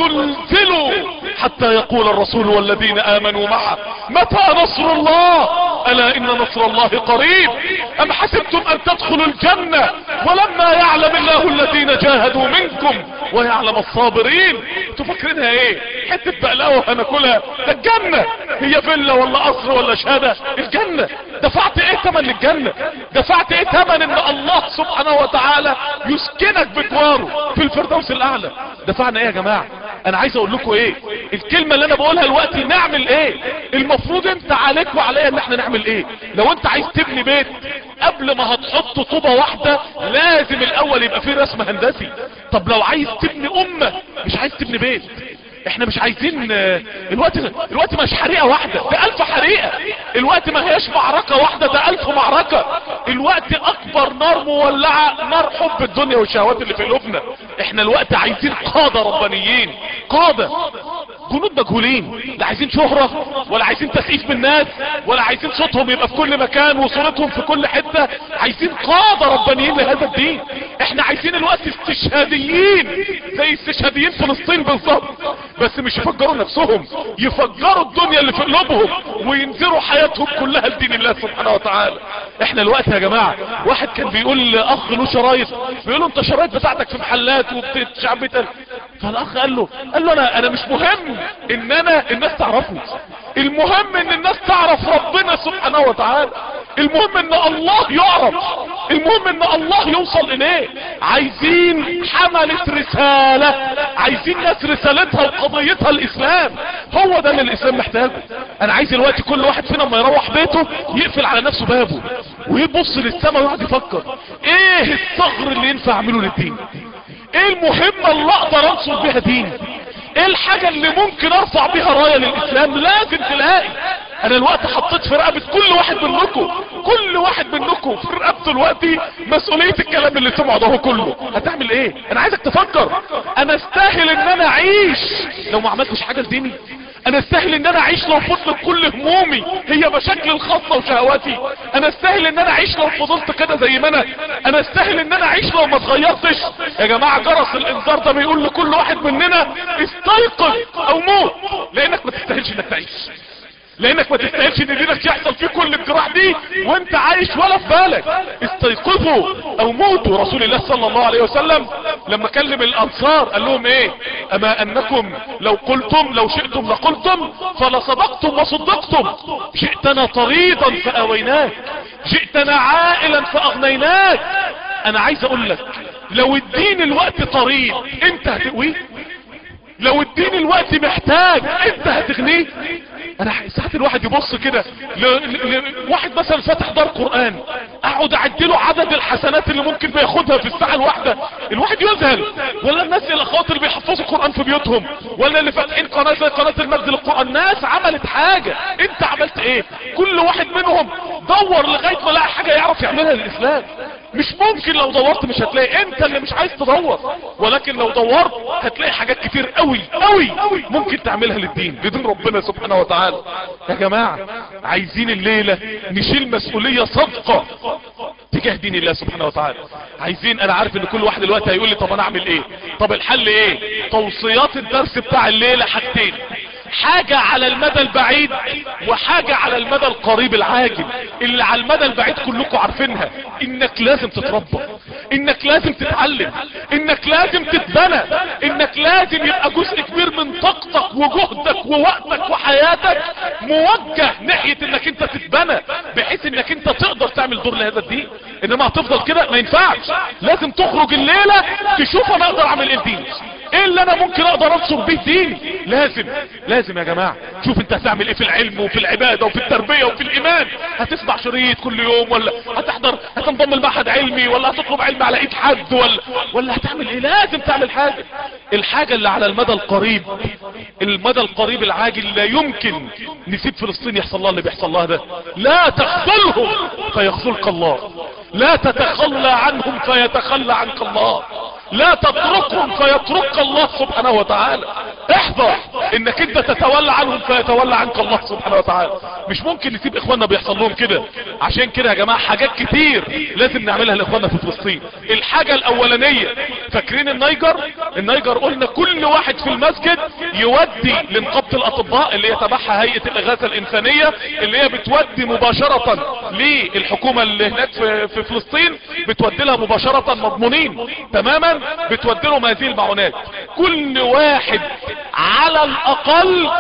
وزلزلوا حتى يقول الرسول والذين امنوا معه متى نصر الله الا ان نصر الله قريب. ام حسبتم ان تدخلوا الجنة ولما يعلم الله الذين جاهدوا منكم ويعلم الصابرين. انتوا فاكرينها ايه؟ حتة بقلاوة هناكلها؟ ده الجنة هي فيلا ولا قصر ولا شهادة؟ الجنة. دفعت ايه ثمن للجنة؟ دفعت ايه ثمن ان الله سبحانه وتعالى يسكنك بجواره في الفردوس الاعلى؟ دفعنا ايه يا جماعة؟ انا عايز اقول لكم ايه الكلمة اللي انا بقولها دلوقتي. نعمل ايه؟ المفروض انت عليك وعليا ان احنا نعمل ايه. لو انت عايز تبني بيت، قبل ما هتحط طوبة واحدة لازم الاول يبقى فيه رسم هندسي. طب لو عايز تبني امة، مش عايز تبني بيت، احنا مش عايزين الوقت الوقت مش حريقة واحدة، ده الف حريقة. الوقت ما هياش معركة واحدة، ده الف معركة. الوقت اكبر نار مولعة، نار حب الدنيا والشهوات اللي في قلوبنا. احنا الوقت عايزين قادة ربانيين، قادة جنود مجهولين. لا عايزين شهرة ولا عايزين تسقيف من الناس ولا عايزين صوتهم يبقى في كل مكان وصورتهم في كل حتة. عايزين قادة ربانيين لهذا الدين. احنا عايزين الوقت استشهاديين زي استشهاديين فلسطين بالظبط، بس مش يفجروا نفسهم، يفجروا الدنيا اللي في قلوبهم وينذروا حياتهم كلها لدين الله سبحانه وتعالى. احنا الوقت يا جماعة، واحد كان بيقول لاخ له شرايط، بيقول له انت شرايط بتاعتك في محلات وبتشعبتها. فالاخ قال له قال له انا انا مش مهم ان انا الناس تعرفني، المهم ان الناس تعرف ربنا سبحانه وتعالى، المهم ان الله يعرف، المهم ان الله يوصل اليه. عايزين حملة رسالة، عايزين ناس رسالتها وقضيتها الاسلام. هو ده اللي الاسلام محتاجه. انا عايز الوقت كل واحد فينا لما يروح بيته يقفل على نفسه بابه ويبص للسماء ويقعد يفكر ايه الثغر اللي ينفع اعمله للدين، ايه المهمة اللي اقدر انصر بها ديني، ايه الحاجة اللي ممكن ارفع بها راية للاسلام. لازم تلاقي. انا الوقت حطيت في رقبة كل واحد منكم، كل واحد منكم في رقبته الوقت مسؤولية الكلام اللي سمعه ده كله. هتعمل ايه؟ انا عايزك تفكر. انا استاهل ان انا اعيش لو ما عملتش حاجة لديني؟ انا استاهل ان انا اعيش لو فضلت كل همومي هي مشاكل الخاصة وشهواتي؟ انا استاهل ان انا اعيش لو فضلت كده زي ما انا؟ انا استاهل ان انا اعيش لو ما اتغيرتش؟ يا جماعة جرس الانذار ده بيقول لكل واحد مننا استيقظ او موت، لانك ما تستاهلش انك تعيش، لانك ما تستاهلش ان دينك يحصل فيه كل الجراح دي وانت عايش ولا في بالك. استيقظوا او موتوا. رسول الله صلى الله عليه وسلم لما كلم الانصار قال لهم ايه؟ اما انكم لو قلتم لو شئتم لقلتم فلصدقتم وصدقتم، جئتنا طريدا فاويناك، جئتنا عائلا فاغنيناك. انا عايز اقول لك لو الدين الوقت طريد انت هتقويه، لو الدين الوقت محتاج انت هتغنيه. انا ساعات الواحد يبص كده لواحد مثلا فاتح دار قرآن، اقعد اعدله عدد الحسنات اللي ممكن بياخدها في الساعة الواحدة، الواحد يذهل. ولا الناس الاخوات اللي بيحفظوا القرآن في بيوتهم، ولا اللي فاتحين قناة زي قناة المجد للقرآن. ناس عملت حاجة، انت عملت ايه؟ كل واحد منهم دور لغاية ما لقى حاجة يعرف يعملها للاسلام. مش ممكن لو دورت مش هتلاقي، انت اللي مش عايز تدور. ولكن لو دورت هتلاقي حاجات كتير قوي قوي ممكن تعملها للدين، لدين ربنا سبحانه وتعالى. يا جماعة عايزين الليلة نشيل مسؤولية صدقة تجاه دين الله سبحانه وتعالى. عايزين، انا عارف ان كل واحد دلوقتي هيقول لي طب انا اعمل ايه؟ طب الحل ايه؟ توصيات الدرس بتاع الليلة حاجتين، حاجة على المدى البعيد وحاجة على المدى القريب العاجل. اللي على المدى البعيد كلكم عارفينها، انك لازم تتربى، انك لازم تتعلم، انك لازم تتبنى، انك لازم يبقى جزء كبير من طاقتك وجهدك ووقتك وحياتك موجه ناحية انك انت تتبنى، بحيث انك انت تقدر تعمل دور لهذا الدين. انما هتفضل كده ما ينفعش. لازم تخرج الليلة تشوف انا اقدر اعمل ايه لديني، ايه اللي انا ممكن اقدر انصر بيه ديني. لازم لازم يا جماعة شوف انت هتعمل ايه في العلم وفي العبادة وفي التربية وفي الايمان. هتسمع شريط كل يوم، ولا هتحضر هتنضم لمعهد علمي، ولا هتطلب علم على ايد حد، ولا ولا هتعمل ايه؟ لازم تعمل حاجة. الحاجة اللي على المدى القريب، المدى القريب العاجل، لا يمكن نسيب فلسطين يحصل لها اللي بيحصل لها ده. لا تخذلهم فيخذلك الله، لا تتخلى عنهم فيتخلى عنك الله. لا تتركهم فيترك الله سبحانه وتعالى. احذر انك انت تتولى عنهم فيتولى عنك الله سبحانه وتعالى. مش ممكن نسيب اخواننا بيحصل لهم كده. عشان كده يا جماعة حاجات كتير لازم نعملها لاخواننا في فلسطين. الحاجة الاولانية، فاكرين النيجر؟ النيجر قلنا كل واحد في المسجد يودي لنقابة الاطباء اللي هي تبعها هيئة الاغاثة الانسانية، اللي هي بتودي مباشرة للحكومة اللي هناك في, في فلسطين، بتودي لها مباشرة مضمونين تماما، بتودي لهم هذه المعونات. كل واحد على الاقل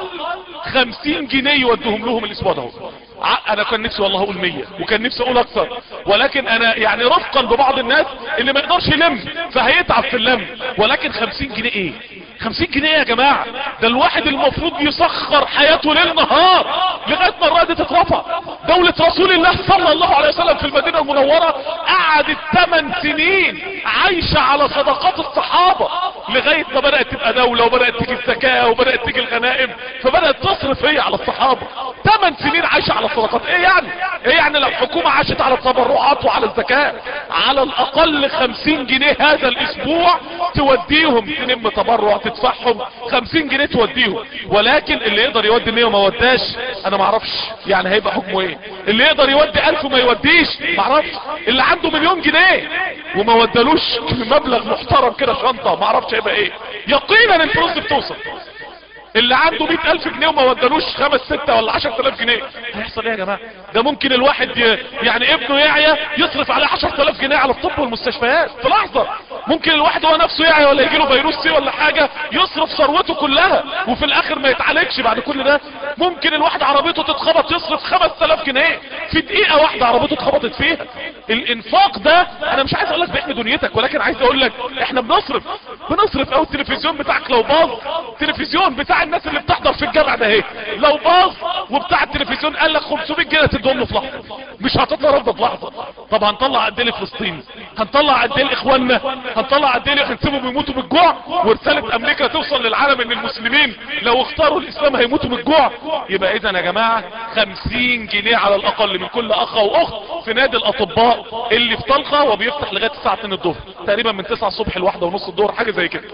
خمسين جنيه يودوهم لهم الاسبوع ده. انا كان نفسي والله اقول مية، وكان نفسي اقول اكثر، ولكن انا يعني رفقا ببعض الناس اللي ما يقدرش يلم فهيتعب في اللم. ولكن خمسين جنيه ايه؟ خمسين جنيه يا جماعة، ده الواحد المفروض يسخر حياته ليل نهار لغاية ما الرأي تترفع. دولة رسول الله صلى الله عليه وسلم في المدينة المنورة قعدت ثمان سنين عايشة على صدقات الصحابة لغاية ما بدأت تبقى دولة، وبدأت تيجي الزكاة، وبدأت تيجي الغنائم، فبدأت تصرف هي على الصحابة. ثمان سنين عايشة على الصدقات. ايه يعني؟ ايه يعني لو الحكومة عاشت على التبرعات وعلى الزكاة؟ على الاقل خمسين جنيه هذا الاسبوع توديهم، تلم تبرع تدفعهم خمسين جنيه توديهم. ولكن اللي يقدر يودي مية وما وداش انا معرفش يعني هيبقى حكمه ايه. اللي يقدر يودي الف وما يوديش معرفش. اللي عنده مليون جنيه وما ودالوش مبلغ محترم كده شنطة معرفش هيبقى ايه. يقينا الفلوس بتوصل. اللي عنده مئة الف جنيه وما ودالوش خمس ستة ولا عشر تلاف جنيه هيحصل ايه يا جماعة؟ ده ممكن الواحد ي... يعني ابنه يعيا يصرف عليه عشر تلاف جنيه على الطب والمستشفيات في لحظة. ممكن الواحد هو نفسه يعيا ولا يجيله فيروس سي ولا حاجة يصرف ثروته كلها وفي الاخر ما يتعالجش بعد كل ده. ممكن الواحد عربيته تتخبط يصرف خمس تلاف جنيه في دقيقة واحدة عربيته اتخبطت فيها. الانفاق ده انا مش عايز اقول لك بيحمي دنيتك، ولكن عايز اقول لك احنا بنصرف بنصرف او التلفزيون بتاعك لو باظ، التلفزيون بتاع الناس اللي بتحضر في الجامعة ده اهي لو باظ وبتاع التلفزيون قال لك خمسمية جنيه تدهم له في لحظة، مش هتطلع رفضة في لحظة. طب هنطلع قد ايه لفلسطين؟ هنطلع قد ايه لاخواننا؟ هنطلع قد ايه هنسيبهم يموتوا من الجوع؟ ورسالة امريكا توصل للعالم ان المسلمين لو اختاروا الاسلام هيموتوا من الجوع. يبقى اذا يا جماعة خمسين جنيه على الاقل من كل اخ واخت في نادي الاطباء اللي في طلخة وبيفتح لغاية الساعة اتنين الظهر تقريبا، من تسعة الصبح لواحدة ونص الظهر حاجة زي كده.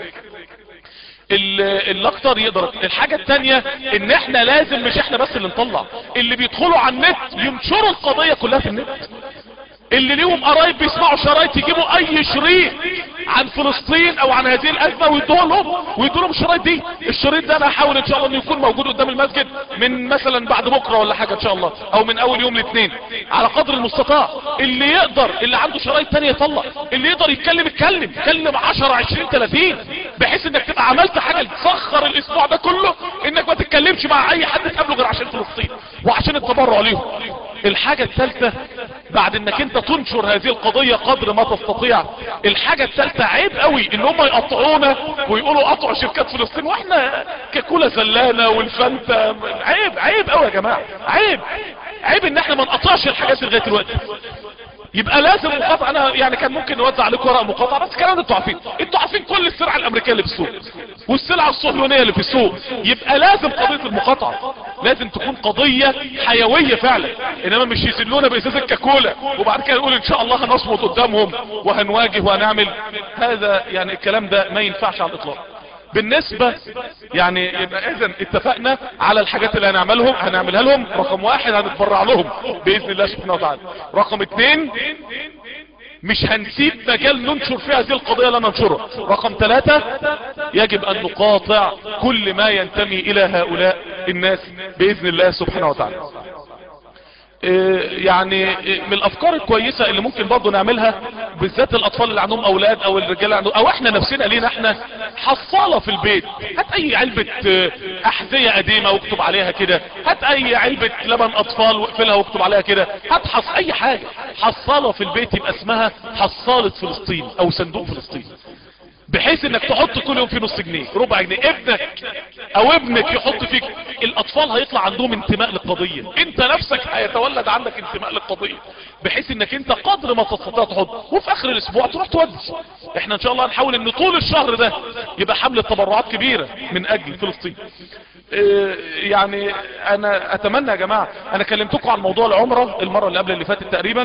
الاكتر يقدر. الحاجة التانية ان احنا لازم مش احنا بس اللي نطلع، اللي بيدخلوا على النت ينشروا القضية كلها في النت. اللي ليهم قرايب بيسمعوا شرايط يجيبوا اي شريط عن فلسطين او عن هذه الازمة ويدوه لهم ويدوا لهم الشرايط دي. الشريط ده انا هحاول ان شاء الله انه يكون موجود قدام المسجد من مثلا بعد بكرة ولا حاجة ان شاء الله، او من اول يوم الاثنين على قدر المستطاع. اللي يقدر اللي عنده شرايط تانية يطلع، اللي يقدر يتكلم يتكلم يتكلم عشرة عشرين تلاتين بحيث انك تبقى عملت حاجة تسخر الاسبوع ده كله انك ما تتكلمش مع اي حد تقابله غير عشان فلسطين وعشان التبرع ليهم. الحاجة الثالثة بعد انك انت تنشر هذه القضية قدر ما تستطيع، الحاجة الثالثة عيب قوي ان هم يقطعونا ويقولوا قطعوا شركات فلسطين واحنا كاكولا زلانة والفانتا. عيب عيب قوي يا جماعة، عيب عيب ان احنا ما نقطعش الحاجات لغاية دلوقتي. يبقى لازم مقاطعة. انا يعني كان ممكن نوزع عليكم ورق مقاطعة بس الكلام ده انتوا عارفين، انتوا عارفين كل السلع الامريكية اللي في السوق والسلع الصهيونية اللي في السوق. يبقى لازم قضية المقاطعة لازم تكون قضية حيوية فعلا، انما مش يسلونا بإزازة كاكولا وبعد كده نقول ان شاء الله هنصمت قدامهم وهنواجه وهنعمل. هذا يعني الكلام ده ما ينفعش على الاطلاق. بالنسبة يعني يبقى اذا اتفقنا على الحاجات اللي هنعملهم هنعملها لهم. رقم واحد هنتبرع لهم بإذن الله سبحانه وتعالى. رقم اتنين مش هنسيب مجال ننشر فيه هذه القضية لا ننشرها. رقم ثلاثة يجب ان نقاطع كل ما ينتمي الى هؤلاء الناس بإذن الله سبحانه وتعالى. يعني من الافكار الكويسة اللي ممكن برضو نعملها بالذات الاطفال اللي عندهم اولاد او الرجال اللي عندهم او احنا نفسنا لينا احنا حصالة في البيت. هات اي علبة احذية قديمة واكتب عليها كده، هات اي علبة لبن اطفال واقفلها واكتب عليها كده، هات حص اي حاجة حصالة في البيت يبقى اسمها حصالة فلسطين او صندوق فلسطين، بحيث انك تحط كل يوم في نص جنيه ربع جنيه. ابنك او ابنك يحط فيك. الاطفال هيطلع عندهم انتماء للقضية، انت نفسك هيتولد عندك انتماء للقضية بحيث انك انت قدر ما تستطيع تحط وفي اخر الاسبوع تروح تودي. احنا ان شاء الله هنحاول ان طول الشهر ده يبقى حملة تبرعات كبيرة من اجل فلسطين. اه يعني انا اتمنى يا جماعة، انا كلمتكم عن موضوع العمرة المرة اللي قبل اللي فاتت تقريبا،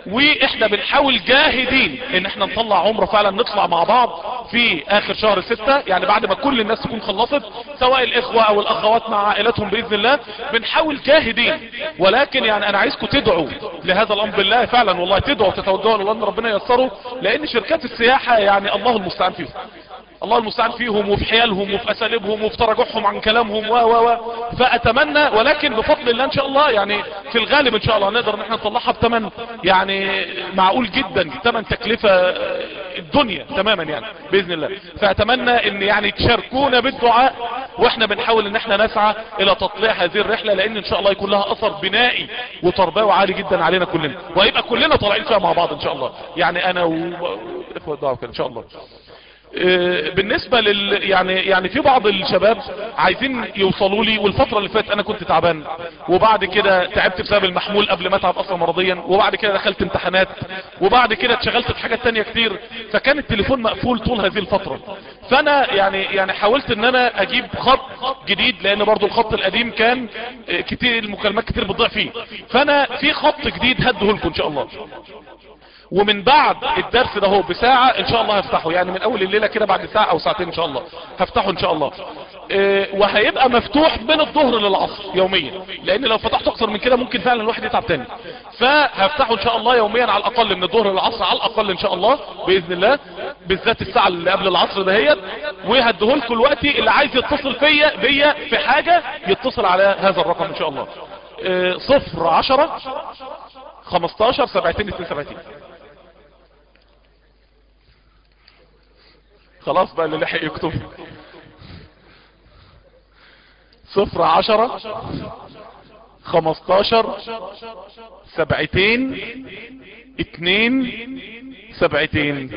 واحنا بنحاول جاهدين ان احنا نطلع عمره فعلا، نطلع مع بعض في اخر شهر ستة، يعني بعد ما كل الناس تكون خلصت سواء الاخوة او الاخوات مع عائلاتهم باذن الله، بنحاول جاهدين. ولكن يعني انا عايزكم تدعوا لهذا الامر بالله فعلا والله، تدعوا وتتوجهوا لله ان ربنا ييسره، لان شركات السياحة يعني الله المستعان فيهم، الله المستعان فيهم وفي حيالهم وفي اساليبهم وفي تراجعهم عن كلامهم و و و فاتمنى، ولكن بفضل الله ان شاء الله يعني في الغالب ان شاء الله نقدر ان احنا نطلعها بثمن يعني معقول جدا، ثمن تكلفة الدنيا تماما يعني باذن الله. فاتمنى ان يعني تشاركونا بالدعاء، واحنا بنحاول ان احنا نسعى الى تطليع هذه الرحلة، لان ان شاء الله يكون لها اثر بنائي وتربوي عالي جدا علينا كلنا، وهيبقى كلنا طالعين فيها مع بعض ان شاء الله، يعني انا واخوة الدعوة ان شاء الله. بالنسبة لل يعني يعني في بعض الشباب عايزين يوصلوا لي، والفترة اللي فاتت انا كنت تعبان، وبعد كده تعبت بسبب المحمول قبل ما اتعب اصلا مرضيا، وبعد كده دخلت امتحانات، وبعد كده اتشغلت في حاجات تانية كتير، فكان التليفون مقفول طول هذه الفترة. فانا يعني يعني حاولت ان انا اجيب خط جديد، لان برضو الخط القديم كان كتير المكالمات كتير بتضيع فيه، فانا في خط جديد هديه لكم ان شاء الله، ومن بعد الدرس ده هو بساعة ان شاء الله هفتحه، يعني من اول الليلة كده بعد ساعة او ساعتين ان شاء الله هفتحه ان شاء الله. اه وهيبقى مفتوح من الظهر للعصر يوميا، لان لو فتحته اكتر من كده ممكن فعلا الواحد يتعب تاني، فهفتحه ان شاء الله يوميا على الاقل من الظهر للعصر على الاقل ان شاء الله باذن الله، بالذات الساعة اللي قبل العصر دهيت، وهديهولكم الوقت اللي عايز يتصل فيا بيا في حاجة يتصل على هذا الرقم ان شاء الله. اه صفر عشرة خمستاشر سبعتين اتنين سبعتين. خلاص بقى اللي لحق يكتب. صفر عشرة خمستاشر سبعتين اتنين سبعتين.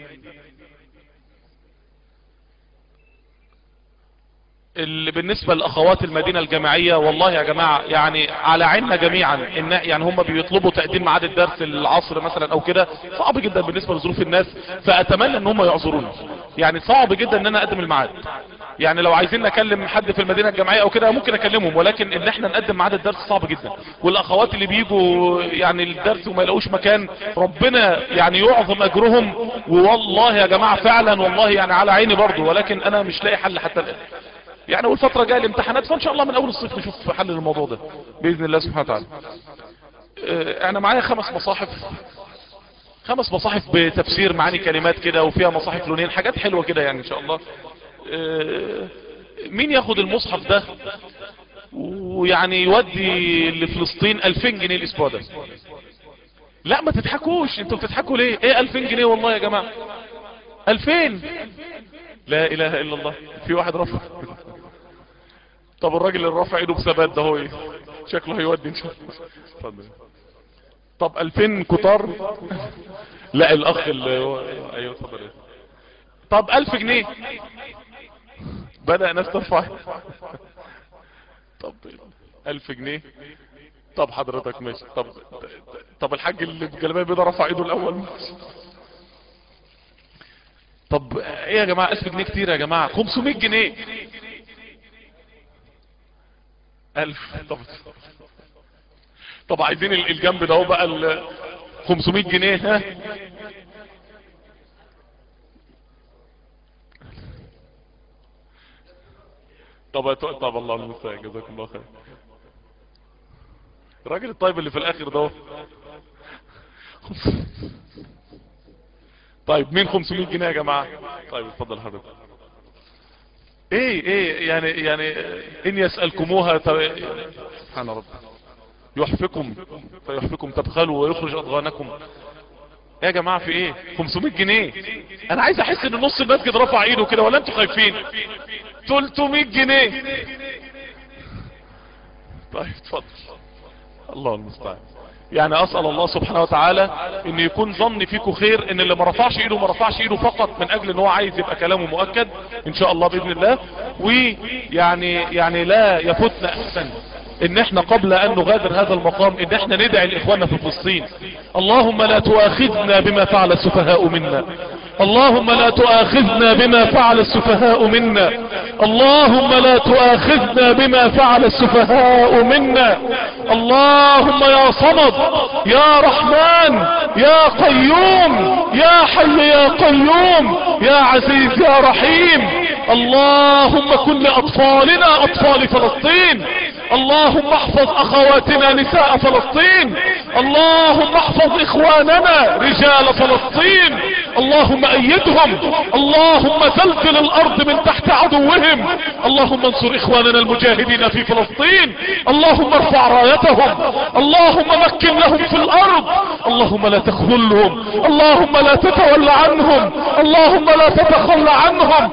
اللي بالنسبة لأخوات المدينة الجامعية، والله يا جماعة يعني على عيننا جميعا، ان يعني هم بيطلبوا تقديم ميعاد الدرس العصر مثلا او كده، صعب جدا بالنسبة لظروف الناس، فاتمنى ان هم يعذرونا، يعني صعب جدا ان انا اقدم الميعاد، يعني لو عايزين نكلم حد في المدينة الجامعية او كده ممكن اكلمهم، ولكن ان احنا نقدم ميعاد الدرس صعب جدا. والاخوات اللي بيجوا يعني الدرس وما يلاقوش مكان، ربنا يعني يعظم اجرهم، والله يا جماعة فعلا والله يعني على عيني برضو، ولكن انا مش لاقي حل حتى الان يعني، والفترة جاية الامتحانات، فان شاء الله من اول الصيف نشوف حل للموضوع ده باذن الله سبحانه وتعالى. اه انا معايا خمس مصاحف، خمس مصاحف بتفسير معاني كلمات كده، وفيها مصاحف لونين، حاجات حلوة كده يعني ان شاء الله. اه مين ياخد المصحف ده ويعني يودي لفلسطين الفين جنيه الاسبوع ده؟ لا ما تضحكوش، انتوا بتضحكوا ليه؟ ايه الفين جنيه والله يا جماعة؟ الفين؟ لا اله الا الله. في واحد رفع. طب الراجل اللي رافع ايده بثبات ده هو ايه؟ شكله هيودي ان شاء الله. اتفضل. طب الفين كتار؟ لا الاخ اللي هو ايوه اتفضل. طب الف جنيه؟ بدأ ناس ترفع. طب الف جنيه؟ طب حضرتك ماشي. طب طب الحاج اللي بجلبيه بيضة رفع ايده الاول. طب ايه يا جماعة؟ الف جنيه كتير يا جماعة. خمسمائة جنيه. الف. طب طب عايزين الجنب ده هو بقى ال خمسمائة جنيه. ها طب طب الله المستعان، جزاكم الله خير. الراجل الطيب اللي في الاخر ده. طيب مين خمسمائة جنيه يا جماعة؟ طيب اتفضل حضرتك. ايه ايه يعني يعني ان يسألكموها سبحان رب يحفكم فيحفكم تبخلوا ويخرج اضغانكم. يا جماعة في ايه؟ خمسمائة جنيه. انا عايز احس ان نص المسجد رفع ايده كده، ولا انتوا خايفين؟ ثلاثمائة جنيه. طيب اتفضل. الله المستعان. يعني اسأل الله سبحانه وتعالى ان يكون ظني فيكم خير، ان اللي ما رفعش ايده ما رفعش ايده فقط من اجل ان هو عايز يبقى كلامه مؤكد ان شاء الله باذن الله. ويعني يعني لا يفوتنا احسن ان احنا قبل ان نغادر هذا المقام ان احنا ندعي لاخواننا في فلسطين. اللهم لا تؤاخذنا بما فعل السفهاء منا، اللهم لا تؤاخذنا بما فعل السفهاء منا، اللهم لا تؤاخذنا بما فعل السفهاء منا. اللهم يا صمد يا رحمن يا قيوم يا حي يا قيوم يا عزيز يا رحيم، اللهم كن لأطفالنا أطفال فلسطين، اللهم احفظ اخواتنا نساء فلسطين، اللهم احفظ اخواننا رجال فلسطين، اللهم ايدهم، اللهم زلزل الارض من تحت عدوهم، اللهم انصر اخواننا المجاهدين في فلسطين، اللهم ارفع رايتهم، اللهم مكن لهم في الارض، اللهم لا تخذلهم، اللهم لا تتولى عنهم، اللهم لا تتخلى عنهم،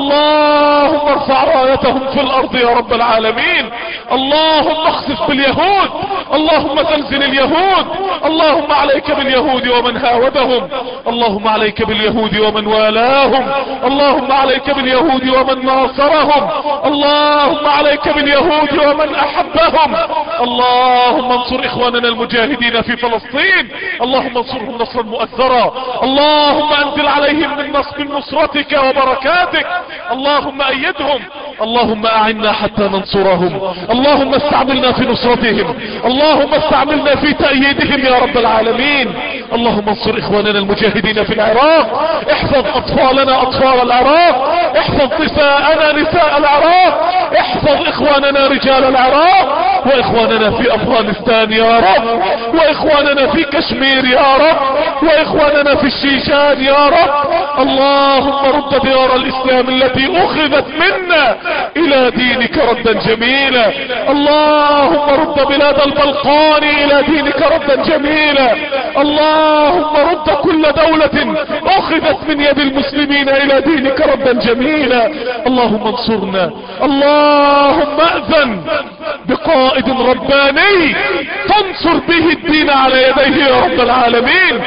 اللهم ارفع رايتهم في الارض يا رب العالمين. اللهم اخسف باليهود، اللهم زلزل اليهود، اللهم عليك باليهود ومن هاودهم، اللهم عليك باليهود ومن والاهم، اللهم عليك باليهود ومن ناصرهم، اللهم عليك باليهود ومن احبهم، اللهم انصر اخواننا المجاهدين في فلسطين، اللهم انصرهم نصرا مؤثرا، اللهم انزل عليهم من نصب نصرتك وبركاتك، اللهم ايدهم، اللهم اعنا حتى ننصرهم، اللهم استعملنا في نصرتهم، اللهم استعملنا في تأييدهم يا رب العالمين. اللهم انصر اخواننا المجاهدين في العراق، احفظ اطفالنا اطفال العراق، احفظ نساءنا نساء العراق، احفظ اخواننا رجال العراق، واخواننا في افغانستان يا رب، واخواننا في كشمير يا رب، واخواننا في الشيشان يا رب. اللهم رد ديار الاسلام التي اخذت منا الى دينك ردا جميلا، اللهم رد بلاد البلقان الى دينك ردا جميلا، اللهم رد كل دولة اخذت من يد المسلمين الى دينك ردا جميلا. اللهم انصرنا، اللهم اذن بقائد رباني تنصر به الدين على يديه يا رب العالمين،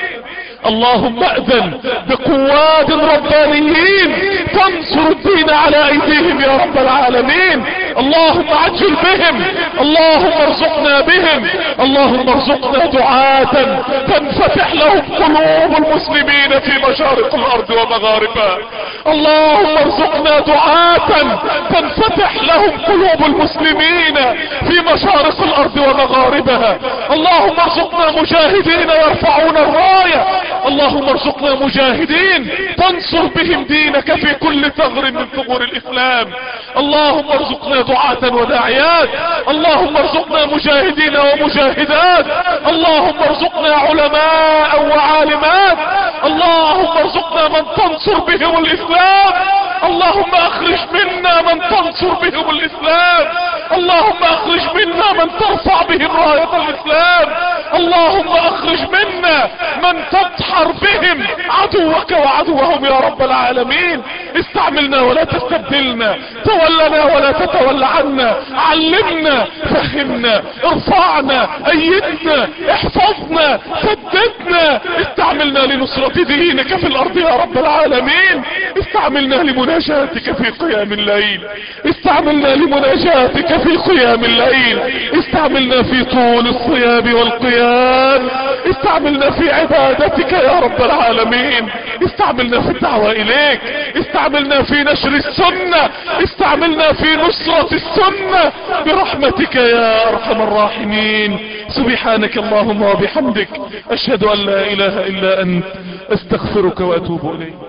اللهم اذن بقواد ربانيين تنصر الدين على ايديهم يا رب العالمين، اللهم عجل بهم، اللهم ارزقنا بهم، اللهم ارزقنا دعاة تنفتح لهم قلوب المسلمين في مشارق الارض ومغاربها، اللهم ارزقنا دعاة تنفتح لهم قلوب المسلمين في مشارق الارض ومغاربها، اللهم ارزقنا مجاهدين يرفعون الراية، اللهم ارزقنا مجاهدين تنصر بهم دينك في كل ثغر من ثغور الاسلام، اللهم ارزقنا دعاة وداعيات، اللهم ارزقنا مجاهدين ومجاهدات، اللهم ارزقنا علماء وعالمات، اللهم ارزقنا من تنصر بهم الاسلام، اللهم اخرج منا من تنصر بهم الاسلام، اللهم اخرج منا من ترفع بهم راية الاسلام، اللهم اخرج منا من تدحر بهم عدوك وعدوهم يا رب العالمين. استعملنا ولا تستبدلنا، تولنا ولا تتولى عنا، علمنا فهمنا ارفعنا ايدنا احفظنا سددنا، استعملنا لنصرة دينك في الارض يا رب العالمين، استعملنا لمناجاتك في قيام الليل، استعملنا لمناجاتك في قيام الليل، استعملنا في طول الصيام والقيام، استعملنا في عبادتك يا رب العالمين، استعملنا في الدعوة اليك، استعملنا في نشر السنة، استعملنا في نصرة السنة برحمتك يا ارحم الراحمين. سبحانك اللهم وبحمدك اشهد ان لا اله الا انت استغفرك واتوب اليك.